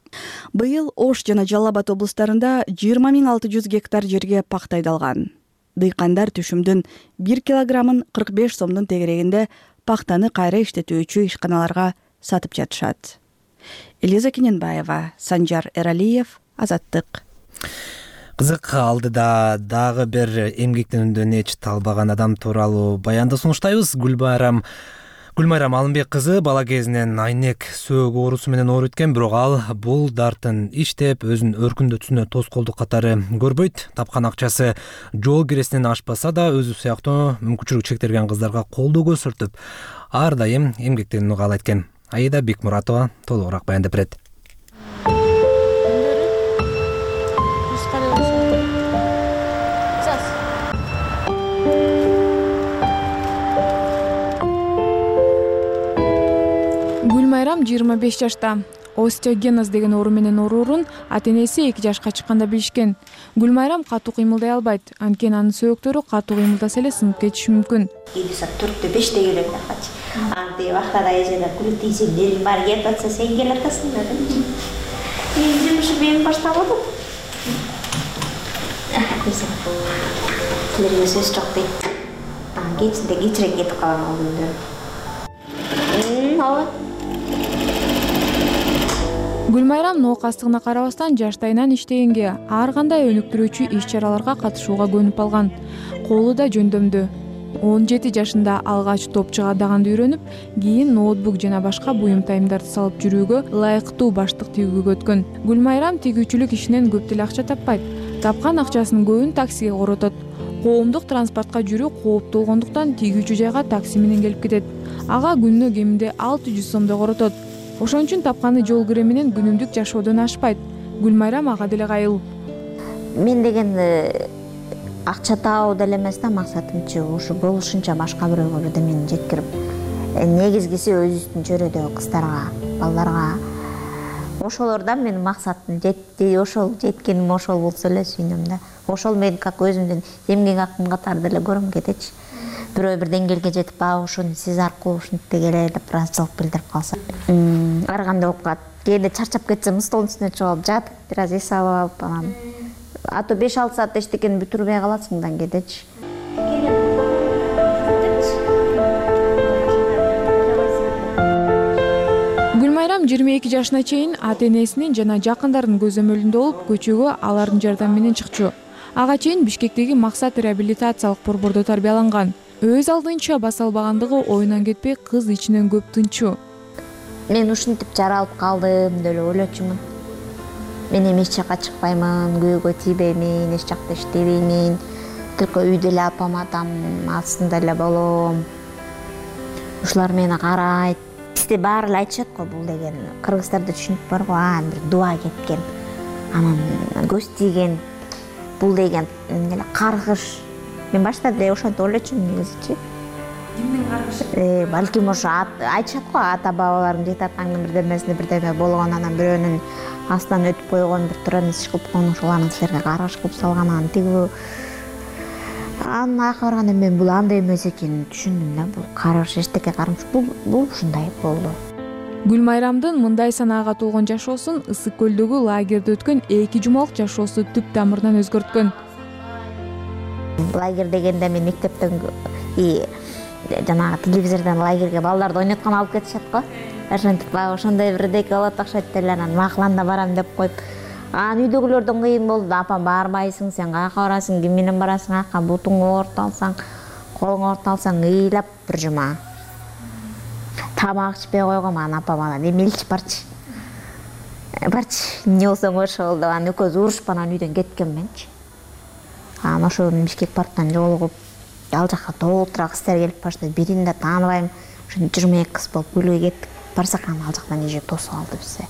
Быйыл Ош жана Жалал Абад облустарында 20 600 гектар жерге пахта айдалган. Дыйкандар түшүмдүн 1 килограммын 45 сомдун тегерегинде пахтаны кайра иштетүүчү ишканаларга сатып жатышат. Элиза Кененбаева, Санжар Эралиев, Азаттык. Кызык, алдыда дагы бир эмгектенүүдөн эч талбаган адам тууралуу баянды сунуштайбыз. Гүлмайрам Алымбек кызы бала кезинен айнек сөөк оорусу менен ооруп өткөн, бирок ал бул дартын иштеп, өзүнүн өркүндөтүүсүнө тоскоолдук катары көрбөйт. Тапкан акчасы жол киресинен ашпаса да, өзү сыяктуу мүмкүнчүлүгү чектелген кыздарга колдоо көрсөтүп, ар дайым эмгектенүүнү каалайт экен. Аида Бекмуратова толугураак баяндап берет. Гүлмайрам 25 жашта. Остеогеноз деген оору менен ооруурун ата-энеси 2 жашка чыкканда билишкен. Гүлмайрам катуу кыймылдай албайт, анткени анын сөөктөрү катуу кыймылдаса эле сынып кетиши мүмкүн. Кийинде саат 4-тө 5-те келем да качы. Антип вактада эжеде күлүп тийсең элим бар келип атса сен келип атасың да. Мен жумушум мен башталды. Силерге сөз жок дейт. Кечинде кечирээк кетип калган ал күндө. Гүлмайрам ноокастыгына карабастан жаштайынан иштегенге, ар кандай өнүктүрүүчү иш-чараларга катышууга көнүп алган. Колу да жөндөмдүү. 17 жашында алгач топчу кадаганды үйрөнүп, кийин ноутбук жана башка буюм тайымдарды салып жүрүүгө ылайыктуу баштык тигүүгө өткөн. Гүлмайрам тигүүчүлүк ишинен көп деле акча таппайт. Тапкан акчасынын көбүн таксиге коротот. Коомдук транспортко жүрүү кооптуу болгондуктан тигүүчү жайга такси менен келип кетет. Ага күнүнө кеминде 600 сомдой коротот. Ошон үчүн тапканы жол кире менен күнүмдүк жашоодон ашпайт. Гүлмайрам ага деле кайыл. Мен деген акча табуу деле эмес да максатымчы, ушу болушунча башка бирөөгө бирдемени жеткирип, негизгиси өзүбүздүн чөйрөдөгү кыздарга, балдарга. Ошолордон менин максатым жетти, ошол жеткеним ошол болсо эле сүйүнөм да. Ошол мен как өзүмдүн эмгек акым катары деле көрүм кетечи. Бирөө бир деңгээлге жетип, ошону сиз аркылуу ушинтип эле деп ыраазычылык билдирип калса. Ар кандай болуп калат. Кээде чарчап кетсем, столдун үстүнө чыгып алып жатып, бир аз эс алып алып, анан ато 5-6 саат эчтекени бүтүрбөй каласың кээдечи. Гүлмайрам 22 жашына чейин ата-энесинин жана жакындарынын көзөмөлүндө болуп, көчөгө алардын жардамы менен чыкчу. Ага чейин Бишкектеги Максат реабилитациялык борбордо тарбияланган. Өз алдынча баса албагандыгы оюнан кетпей, кыз ичинен көп тынчу. Мен ушинтип жаралып калдым деп эле ойлочумун. Мен эч жакка чыкпаймын, күйөөгө тийбеймин, эч жакта иштебеймин. Только үйдө эле апам атам астында эле болом. Ушулар мени карайт. Бизде баары эле айтышат го, бул деген кыргыздарда түшүнүк бар го, бир дуа кеткен, анан көз тийген, бул деген эле каргыш. Мен башта деле ошентип ойлочумун негизичи. Кимдин каргышы? Балким ошо айтышат го, ата бабалардын жете атаңдын бирдеме болгон, анан бирөөнүн астынан өтүп койгон, бир туурамес иш кылып койгон, ошоларны силерге каргыш кылып салган, анан тигүү. Анын аяка барганда мен бул андай эмес экенин түшүндүм да, бул каргыш эчтеке каргыш, бул ушундай болду. Гүлмайрамдын мындай санаага толгон жашоосун Ысык көлдөгү лагерде өткөн 2 жумалык жашоосу түп тамырынан өзгөрткөн. Лагерь дегенде мен мектептен жанагы телевизордон лагерге балдарды ойноткон алып кетишет го. Ошентип ошондой бирдеке болот окшойт деле, анан макуланда барам деп коюп, анан үйдөгүлөрдөн кыйын болду. Апам барбайсың, сен каяка барасың, ким менен барасың, ака бутуңду оорутталсаң, колуңду оорутталсаң, ыйлап бир жума. Тамак ичпей койгом, анан апам анан эмелчи барчы. Эмне болсоң ошол деп, анан экөөбүз урушуп анан үйдөн кеткем менчи. Анан ошол Бишкек парктан жолугуп, ал жака толтура кыздар келип баштады. Бирин да тааныбайм. Ошо 22 кыз болуп күлгө кеттик. Барсак анан ал жактан эже тосуп алды бизди.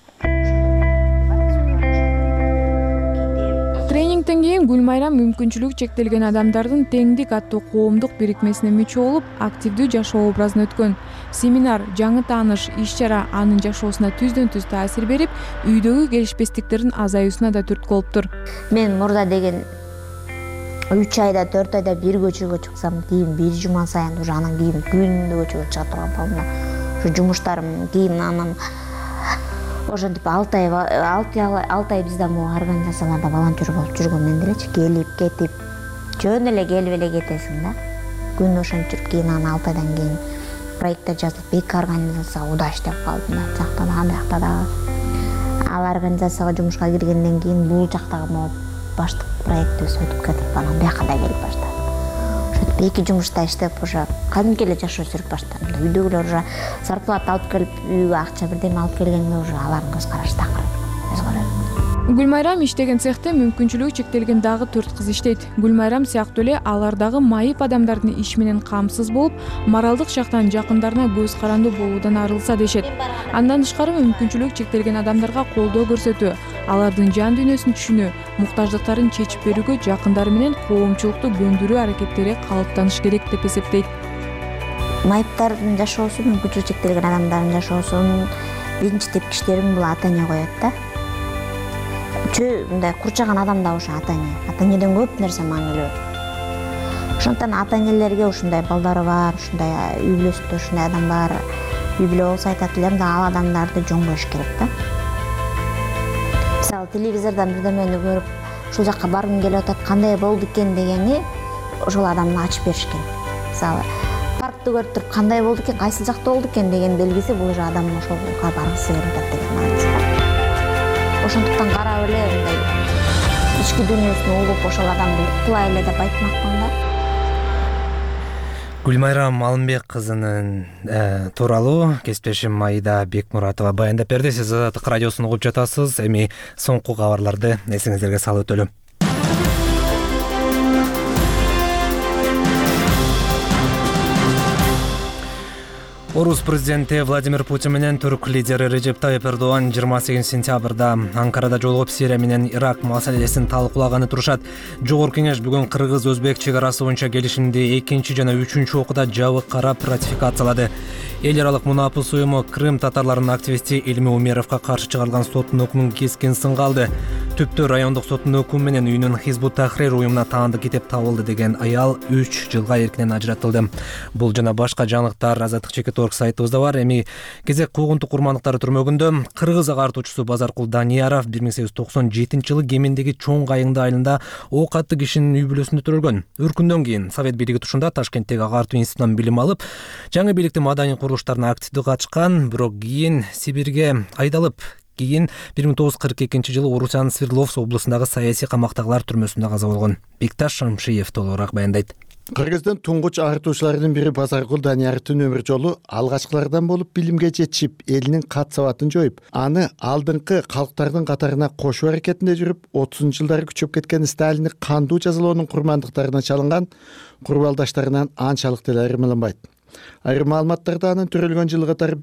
Тренингден кийин Гүлмайрам мүмкүнчүлүгү чектелген адамдардын теңдик аттуу коомдук бирикмесине мүчө болуп, активдүү жашоо образын өткөн. Семинар, жаңы тааныш, иш-чара анын жашоосуна түздөн-түз таасир берип, үйдөгү келишпестиктердин азаюусуна да түрткү болуптур. Мен мурда деген 3 айда 4 айда бир көчөгө чыксам, кийин бир жума сайын уже анан кийин күндө көчөгө чыга турган болдум. Ушу жумуштарым кийин анан ошентип 6 ай бизде могу организацияларда волонтер болуп жүргөндөн делечи келип кетип жөн эле келип эле кетесиң да. Күн ошентип жүрүп кийин анан 6 айдан кийин проекттер жазылып 2 организацияга удаш деп калдым да. Жакта да аны жакта да. Ал организацияга жумушка киргенден кийин бул жактагы могу баштык проектибиз өтүп кетип анан бияка да келип баштадым. Ошентип 2 жумушта иштеп уже кадимки эле жашоо сүрүп баштадым. Үйдөгүлөр уже зарплата алып келип, үйгө акча бирдеме алып келгенде уже алардын көз карашы такыр. Гүлмайрам иштеген цехте мүмкүнчүлүгү чектелген дагы 4 кыз иштейт. Гүлмайрам сыяктуу эле алар дагы майып адамдардын иш менен камсыз болуп, моралдык жактан жакындарына көз карандуу болуудан арылса дешет. Андан тышкары мүмкүнчүлүгү чектелген адамдарга колдоо көрсөтүү, алардын жан дүйнөсүн түшүнүү, муктаждыктарын чечип берүүгө жакындары менен коомчулукту көндүрүү аракеттери калыптаныш керек деп эсептейт. Майыптардын жашоосу, мүмкүнчүлүгү чектелген адамдардын жашоосун биринчи тепкичтерин бул ата-эне коет да. Мындай курчаган адамда ошо ата-эне. Ата-энеден көп нерсе маанилүү. Ошондон ата-энелерге ушундай балдары бар, ушундай үй бүлөсүндө ушундай адам бар, үй бүлө болсо айтат элем да ал адамдарды жөн коюш керек да. Мисалы телевизордон бирдемени көрүп, ушул жакка баргым келип атат, кандай болду экен дегени ошол адамды ачып бериш керек. Мисалы паркты көрүп туруп, кандай болду экен, кайсы жакта болду экен деген белгиси бул уже адам ошол жакка баргысы келип атат деген мааниси. Ошондуктан карап эле мындай ички дүйнөсүн угуп ошол адамды укпай эле деп айтмакмын да. Гүлмайрам Алымбек кызынын тууралуу кесиптешим Майда Бекмуратова баяндап берди. Сиз Азаттык радиосун угуп жатасыз. Эми соңку кабарларды эсиңиздерге салып өтөлүм. Орус президенти Владимир Путин менен түрк лидери Режеп Тайып Эрдоган 28 сентябрда Анкарада жолугуп Сирия менен Ирак маселесин талкуулаганы турушат. Жогорку кеңеш бүгүн кыргыз-өзбек чек арасы боюнча келишимди 2 жана 3 окууда жабык карап ратификациялады. Эл аралык мунапыс уюму Крым татарларынын активисти Илми Умеровго каршы чыгарылган соттун өкмүн кескен сынга алды. Түптө райондук соттун өкүмү менен үйүнүн Хизбут Тахрир уюмуна таандык этип табылды деген аял 3 жылга эркинен ажыратылды. Бул жана башка жаңылыктар Азаттык Чекиторг сайтыбызда бар. Эми кезек куугунтук курмандыктары түрмөгүндө. Кыргыз агартуучусу Базаркул Данияров 1897-жылы Кемендеги Чоң Кайыңды айылында ок атты кишинин үй бүлөсүндө төрөлгөн. Өркүндөн кийин Совет бийлиги тушунда Ташкенттеги агартуу институтунан билим алып, жаңы бийликтин маданий курулуштарына активдүү катышкан, бирок кийин Сибирге айдалып, кийин 1942-жылы Орусиянын Свердловск облусундагы саясий камактагылар түрмөсүндө каза болгон. Бикташ Шамшиев толугураак баяндайт. Кыргыздын туңгуч агартуучуларынын бири Базаркул Данияровдун өмүр жолу алгачкылардан болуп билимге жетишип, элинин кат сабатын жоюп, аны алдыңкы калктардын катарына кошуу аракетинде жүрүп, 30-жылдары күчөп кеткен Сталинди кандуу жазалоонун курмандыктарына чалынган курбалдаштарынан анчалык деле айырмаланбайт. Айрым маалыматтарда анын төрөлгөн жылы катары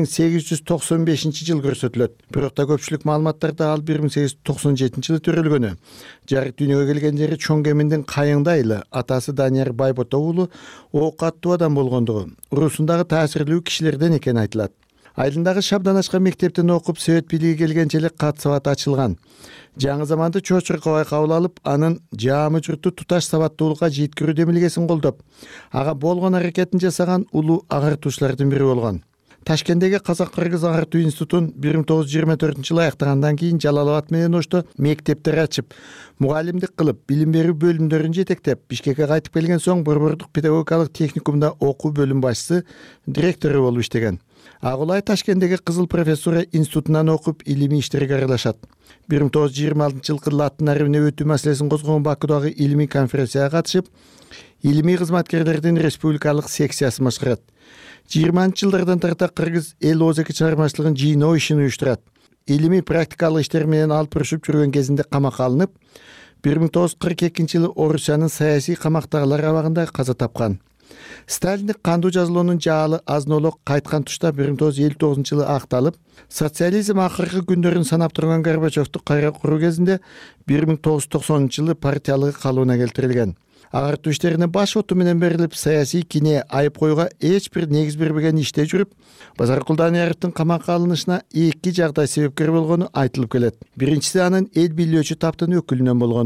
1895-жыл көрсөтүлөт. Бирок да көпчүлүк маалыматтарда ал 1897-жылы төрөлгөнү. Жарык дүйнөгө келген жери Чоң Кемендин Кайыңды айылы, атасы Данияр Байбото уулу ок аттуу адам болгондугу, урусундагы таасирлүү кишилерден экени айтылат. Айылындагы шабдан ачкан мектептен окуп, Совет бийлиги келгенче эле кат сабат ачылган. Жаңы заманды чоочуркабай кабыл алып, анын жаамы журтту туташ сабаттуулукка жеткирүү демилгесин колдоп, ага болгон аракетин жасаган улуу агартуучулардын бири болгон. Ташкенттеги Казак-Кыргыз агартуу институтун 1924-жылы аяктагандан кийин Жалалабад менен Ошто мектептер ачып, мугалимдик кылып, билим берүү бөлүмдөрүн жетектеп, Бишкекке кайтып келген соң Борбордук педагогикалык техникумда окуу бөлүм башчысы, директору болуп иштеген. Агулай Ташкенттеги Кызыл профессура институтунан окуп, илимий иштерге аралашат. 1926-жылкы латын арабине өтүү маселесин козгогон Бакуудагы илимий конференцияга катышып, илимий кызматкерлердин республикалык секциясын башкарат. 20-жылдардан тарта кыргыз эл оозеки чыгармачылыгын жыйноо ишин уюштурат. Илимий практикалык иштер менен алып урушуп жүргөн кезинде камакка алынып, 1942-жылы Орусиянын саясий камактагылар абагында каза тапкан. Сталиндик кандуу жазалоонун жаалы азнолок кайткан тушта 1959-жылы акталып, социализм акыркы күндөрүн санап турган Горбачевду кайра куруу кезинде 1990-жылы партиялыгы калыбына келтирилген. Агартуу иштерине баш оту менен берилип, саясий кине айып коюуга эч бир негиз бербеген иште жүрүп, Базаркул Данияровдун камакка алынышына 2 жагдай себепкер болгону айтылып келет. Биринчиси анын эл бийлөөчү таптын өкүлүнөн болгондугу.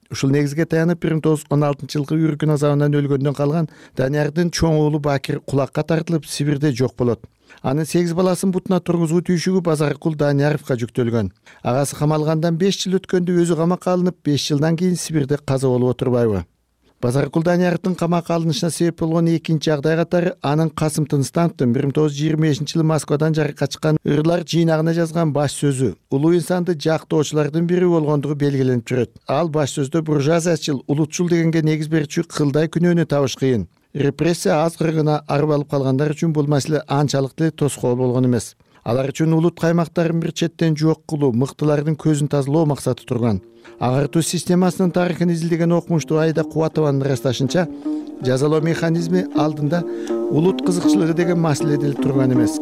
Ушул негизге таянып 1916-жылкы үркүн азабынан өлгөндөн калган Даниярдын чоң уулу Бакир кулакка тартылып Сибирде жок болот. Анын 8 баласын бутуна тургузуу түйшүгү Базаркул Данияровго жүктөлгөн. Агасы камалгандан 5 жыл өткөндө өзү камакка алынып, 5 жылдан кийин Сибирде каза болуп отурбайбы? Базаркул Данияровдун камакка алынышына себеп болгон экинчи жагдай катары анын Касым Тыныстановдун 1925-жылы Москвадан жарыкка чыккан ырлар жыйнагына жазган баш сөзү улуу инсанды жактоочулардын бири болгондугу белгиленип жүрөт. Ал баш сөздө буржуазиячыл, улутчул дегенге негиз берүүчү кылдай күнөөнү табыш кыйын. Репрессия аз кыргына арып алып калгандар үчүн бул маселе анчалык деле тоскоол болгон эмес. Алар үчүн улут каймактарын бир четтен жок кылуу, мыктылардын көзүн тазалоо максаты турган. Агартуу системасынын тарыхын изилдеген окумуштуу Айда Кубатованын ырасташынча, жазалоо механизми алдында улут кызыкчылыгы деген маселе деле турган эмес.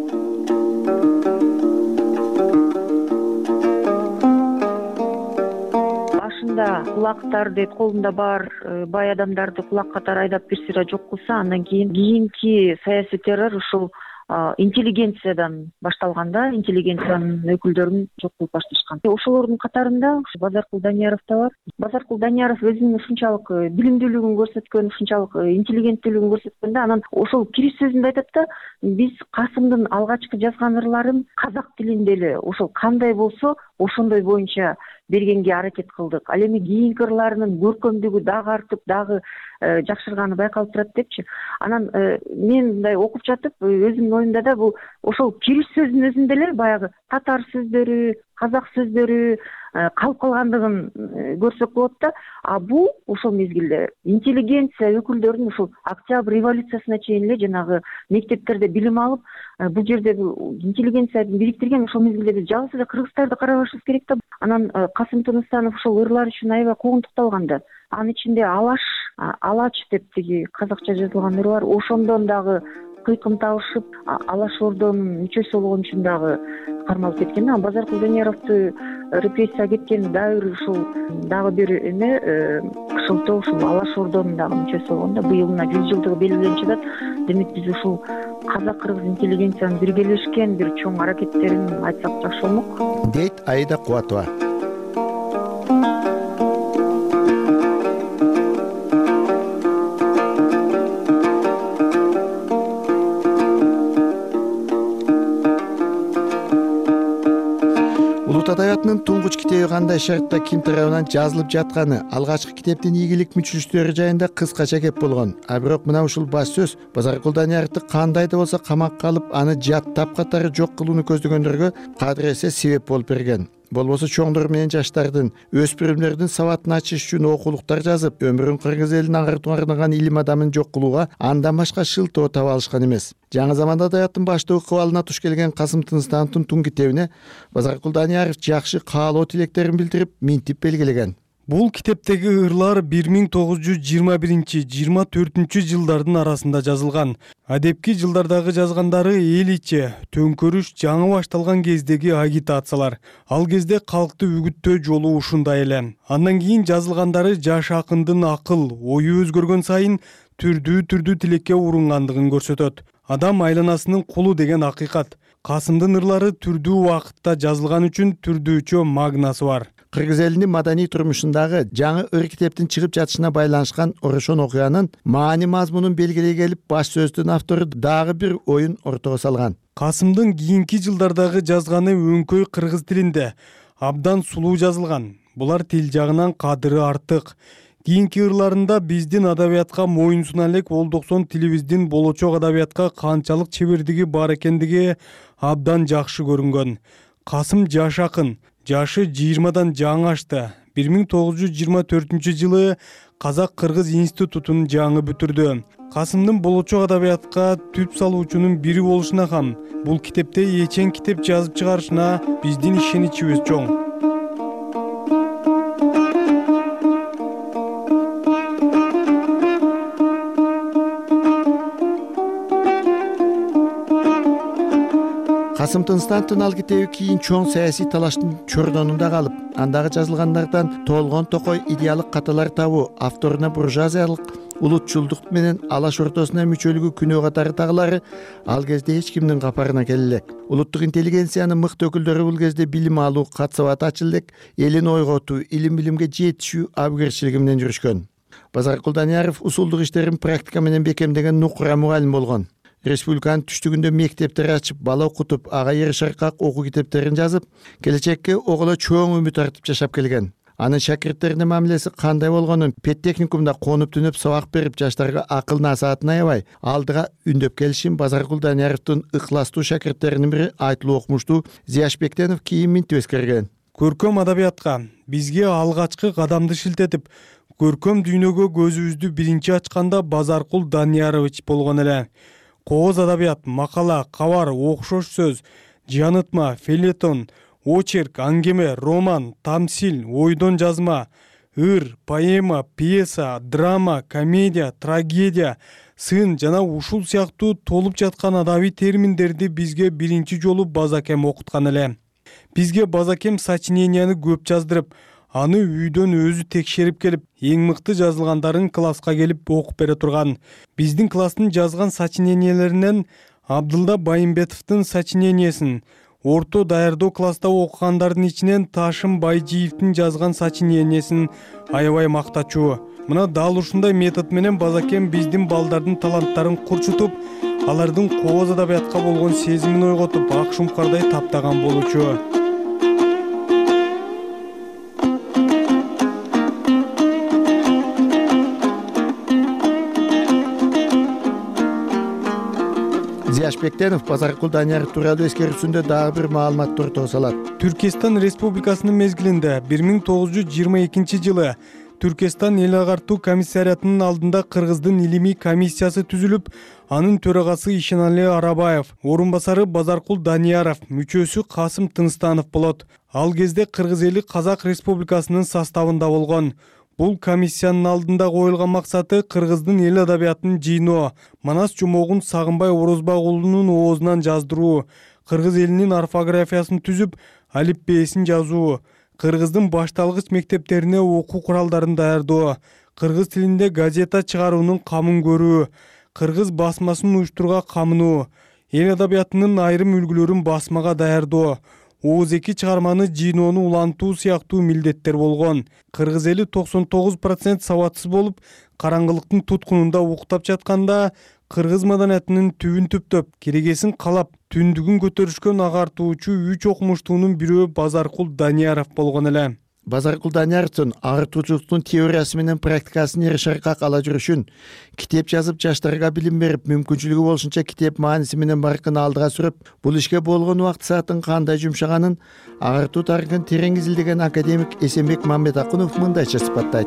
Башында кулактарды колунда бар бай адамдарды кулак катары айдап бир сыйра жок кылса, андан кийинки саясий террор ушул интеллигенциядан башталганда, интеллигенциянын өкүлдөрүн жок кылып башташкан. Ошолордун катарында Базаркул Данияров да бар. Базаркул Данияров өзүнүн ушунчалык билимдүүлүгүн көрсөткөн, ушунчалык интеллигенттүүлүгүн көрсөткөндө анан ошол кириш сөзүндө айтат да, биз Касымдын алгачкы жазган ырларын казак тилинде эле ошол кандай болсо ошондой боюнча бергенге аракет кылдык. Ал эми кийинки ырларынын көркөмдүгү дагы артып, дагы жакшырганы байкалып турат депчи. Анан мен мындай окуп жатып, өзүмдүн оюмда да бул ошол кириш сөзүнүн өзүндө эле баягы татар сөздөрү, казак сөздөрү калып калгандыгын көрсөк болот да. А бул ошол мезгилде интеллигенция өкүлдөрүнүн ушул Октябрь революциясына чейин эле жанагы мектептерде билим алып, бул жерде интеллигенцияны бириктирген ошол мезгилде биз жалгыз эле кыргызстарды карабашыбыз керек да. Анан Касым Тыныстанов ошол ырлар үчүн аябай куугунтукталган да. Анын ичинде алач деп тиги казакча жазылган ыр бар. Ошондон дагы кыйкым табышып, Алаш Ордонун мүчөсү болгон үчүн дагы кармалып кеткен. Базаркул Данияровду репрессия кеткен дайыр ушул дагы бир кышылтоо ушул Алаш Ордонун дагы мүчөсү болгон да. Быйылына 100 жылдыгы белгиленип жатат. Демек биз ушул казак-кыргыз интеллигенциянын биргелешкен бир чоң аракеттерин айтсак жакшы болмок, дейт Айда Кубатова. Улут адабиятынын туңгуч китеби кандай шартта ким тарабынан жазылып жатканы, алгачкы китептин ийгилик мүчүлүштөрү жайында кыскача кеп болгон. А бирок мына ушул баш сөз Базаркул Данияровду кандай да болсо камакка алып, аны жаттап катары жок кылууну көздөгөндөргө кадыр эсе себеп болуп берген. Болбосо чоңдор менен жаштардын, өспүрүмдөрдүн сабатын ачыш үчүн окулуктар жазып, өмүрүн кыргыз элин аңгартууга арналган илим адамын жок кылууга андан башка шылтоо таба алышкан эмес. Жаңы заманда адабияттын баштоо кыбалына туш келген Касым Тыныстановдун Туң китебине Базаркул Данияров жакшы каалоо тилектерин билдирип, минтип белгилеген. Бул китептеги ырлар 1921-24 жылдардын арасында жазылган. Адепки жылдардагы жазгандары эл ичи, төңкөрүш жаңы башталган кездеги агитациялар. Ал кезде калкты үгүттөө жолу ушундай эле. Андан кийин жазылгандары жаш акындын акыл, ою өзгөргөн сайын түрдүү тилекке урунгандыгын көрсөтөт. Адам айланасынын кулу деген акыйкат. Касымдын ырлары түрдүү убакытта жазылган үчүн түрдүүчө магнасы бар. Кыргыз элинин маданий турмушундагы жаңы ыр китептин чыгып жатышына байланышкан орошон окуянын маани мазмунун белгилей келип, баш сөздүн автору дагы бир оюн ортого салган. Касымдын кийинки жылдардагы жазганы өңкөй кыргыз тилинде абдан сулуу жазылган. Булар тил жагынан кадыры артык. Кийинки ырларында биздин адабиятка моюнсуна элек Олдоксон тилибиздин болочок адабиятка канчалык чебердиги бар экендиги абдан жакшы көрүнгөн. Касым жаш акын, жашы 20дан жаңы ашты. 1924 жылы Казак-Кыргыз институтун жаңы бүтүрдү. Касымдын болочок адабиятка түп салуучунун бири болушуна кам бул китепте эчен китеп жазып чыгарышына биздин ишеничибиз чоң. Касым Тыныстановдун ал китеби кийин чоң саясий талаштын чордонунда калып, андагы жазылгандардан толгон токой идеалык каталар табуу, авторуна буржуазиялык улутчулдук менен алаш ортосуна мүчөлүгү күнөө катары тагылары ал кезде эч кимдин капарына келе элек. Улуттук интеллигенциянын мыкты өкүлдөрү бул кезде билим алуу, катсабат ачыл элек, элин ойготуу, илим-билимге жетишүү абгерчилиги менен жүрүшкөн. Базаркул Данияров усулдук иштерин практика менен бекемдеген нукура мугалим болгон. Республиканын түштүгүндө мектептер ачып, бала окутуп, ага ярышаркак окуу китептерин жазып, келечекке оголо чоң үмүт артып жашап келген. Анын шакирттерине мамилеси кандай болгонун педтехникумда конуп түнөп сабак берип, жаштарга акыл насаатын аябай алдыга үндөп келишин Базаркул Данияровдун ыкластуу шакирттеринин бири айтылуу окумуштуу Зияшбектенов кийин минтип эскерген. Көркөм адабиятка бизге алгачкы кадамды шилтетип, көркөм дүйнөгө көзүбүздү биринчи ачканда Базаркул Даниярович болгон эле. Кооз адабият, макала, кабар, окшош сөз, жанытма, фельетон, очерк, аңгеме, роман, тамсил, ойдон жазма, ыр, поэма, пьеса, драма, комедия, трагедия, сын жана ушул сыяктуу толуп жаткан адабий терминдерди бизге биринчи жолу Базакем окуткан эле. Бизге Базакем сочиненияны көп жаздырып, аны үйдөн өзү текшерип келип, эң мыкты жазылгандарын класска келип окуп бере турган. Биздин класстын жазган сочиненияларынан Абдылда Байымбетовдун сочинениясын, орто даярдоо класста окугандардын ичинен Ташым Байжиевдин жазган сочинениясын аябай мактачуу. Мына дал ушундай метод менен Базакем биздин балдардын таланттарын курчутуп, алардын кооз адабиятка болгон сезимин ойготуп, ак шумкардай таптаган болчу. Зияшбектенов Базаркул Данияров тууралуу эскерүүсүндө дагы бир маалыматты ортого салат. Түркистан Республикасынын мезгилинде 1922 жылы Түркистан эл агартуу комиссариятынын алдында Кыргыздын илимий комиссиясы түзүлүп, анын төрагасы Ишенали Арабаев, орунбасары Базаркул Данияров, мүчөсү Касым Тынстанов болот. Ал кезде кыргыз эли Казак Республикасынын составында болгон. Бул комиссиянын алдында коюлган максаты кыргыздын эл адабиятын жыйноо, Манас жумогун Сагынбай Орозбак уулунун оозунан жаздыруу, кыргыз элинин орфографиясын түзүп, алипбесин жазуу, кыргыздын башталгыч мектептерине окуу куралдарын даярдоо, кыргыз тилинде газета чыгаруунун камын көрүү, кыргыз басмасын уюштурууга камынуу, эл адабиятынын айрым үлгүлөрүн басмага даярдоо, Оуз эки чыгарманы жыйноону улантуу сыяктуу милдеттер болгон. Кыргыз эли 99% сабатсыз болуп, караңгылыктын туткунунда уктап жатканда, кыргыз маданиятынын түбүн түптөп, керегесин калап, түндүгүн көтөрүшкөн агартуучу 3 окумуштуунун бирөө Базаркул Данияров болгон эле. Базаркул Данияровдун агартуучулуктун теориясы менен практикасын ярышаркак ала жүрүшүн, китеп жазып жаштарга билим берип, мүмкүнчүлүгү болушунча китеп мааниси менен баркын алдыга сүрүп, бул ишке болгон убакыт саатын кандай жумшаганын агартуу тарыхын терең изилдеген академик Эсенбек Мамбетакунов мындайча сыпаттайт.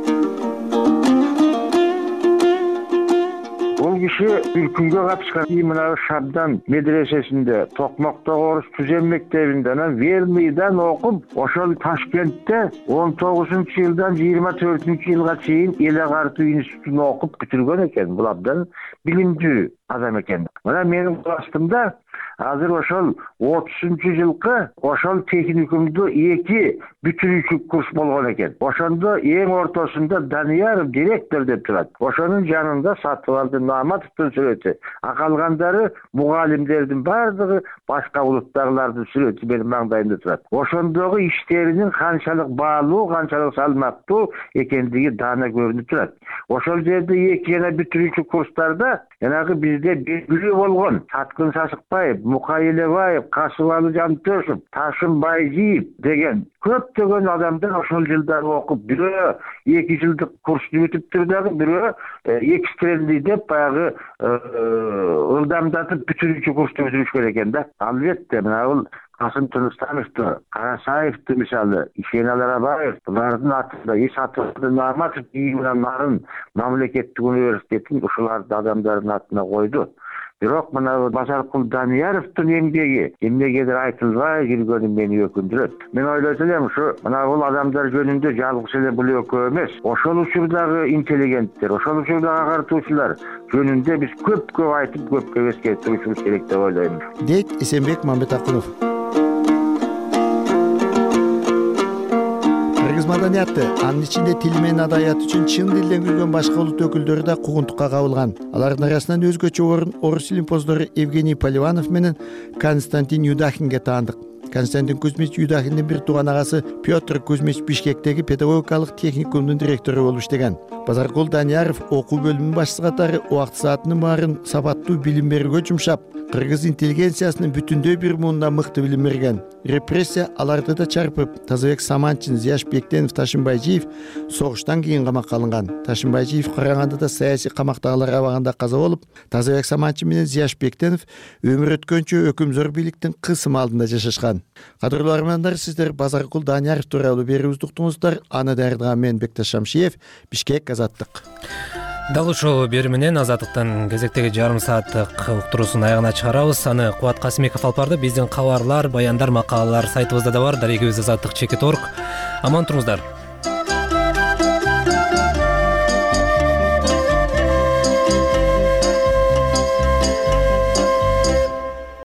Бул киши үркүнгө катышкан мына Шабдан медресесинде, Токмоктогу орус түзем мектебинде, анан Верныйдан окуп, ошол Ташкентте 19-жылдан 24-жылга чейин эл агартуу институтун окуп бүтүргөн экен. Бул абдан билимдүү адам экен. Мына менин классымда азыр ошол 30-жылкы ошол техникумду 2 бүтүрүүчү курс болгон экен. Ошондо эң ортосунда Данияров директор деп турат. Ошонун жанында Сатыбалды Наматовдун сүрөтү. А калгандары мугалимдердин бардыгы башка улуттагылардын сүрөтү менин маңдайымда турат. Ошондогу иштеринин канчалык баалуу, канчалык салмактуу экендиги даана көрүнүп турат. Ошол жерде 2 жана бүтүрүүчү курстарда жанагы бизде белгилүү болгон Саткын Сасыкбаев, Мукай Элебаев, Касыбалы Жантөшев, Ташым Байжиев деген көптөгөн адамдар ошол жылдары окуп, бирөө 2 жылдык курсту бүтүптүр дагы, бирөө экстренный деп баягы ылдамдатып бүтүрүүчү курсту бүтүрүшкөн экен да. Албетте мына бул Касым Тынстановду, Карасаевди мисалы, Ишенали Арабаев, булардын атында Исатовду Наматов менен Нарын мамлекеттик университетин ушуларды адамдардын атына койду. Бирок мына Базаркул Данияровдун эмгеги эмнегедир айтылбай жүргөнү мени өкүндүрөт. Мен ойлойт элем, ушу мына бул адамдар жөнүндө жалгыз эле бул экөө эмес, ошол учурдагы интеллигенттер, ошол учурдагы агартуучулар жөнүндө биз көп айтып, көп эскертүүбүз керек деп ойлойм. Дейт Эсенбек Мамбетакунов. кыргыз маданияты, анын ичинде тил менен адабият үчүн чын дилден күйгөн башка улут өкүлдөрү да куугунтукка кабылган. Алардын арасынан өзгөчө орун орус илимпоздору Евгений Поливанов менен Константин Юдахинге таандык. Константин Кузьмич Юдахиндин бир тууган агасы Петр Кузьмич Бишкектеги педагогикалык техникумдун директору болуп иштеген. Базаркул Данияров окуу бөлүмүнүн башчысы катары убакыт саатынын баарын сапаттуу билим берүүгө жумшап, кыргыз интеллигенциясынын бүтүндөй бир муунда мыкты билим берген. Репрессия аларды да чарпып, Тазабек Саманчин, Зияш Бектенов, Ташынбайжиев согуштан кийин камакка алынган. Ташынбайжиев Карагандыда саясий камактагылар абагында каза болуп, Тазабек Саманчин менен Зияш Бектенов өмүр өткөнчө өкүмзөр бийликтин кысымы алдында жашашкан. Кадырлуу армандар, сиздер Базаркул Данияров тууралуу берүүбүздү уктуңуздар. Аны даярдаган мен Бекташ Шамшиев, Бишкек, Азаттык. Дал ушул берүү менен Азаттыктын кезектеги жарым сааттык уктуруусун аягына чыгарабыз. Аны Кубат Касымбеков алып барды. Биздин кабарлар, баяндар, макалалар сайтыбызда да бар. Дарегибиз Азаттык.org. Аман туруңуздар.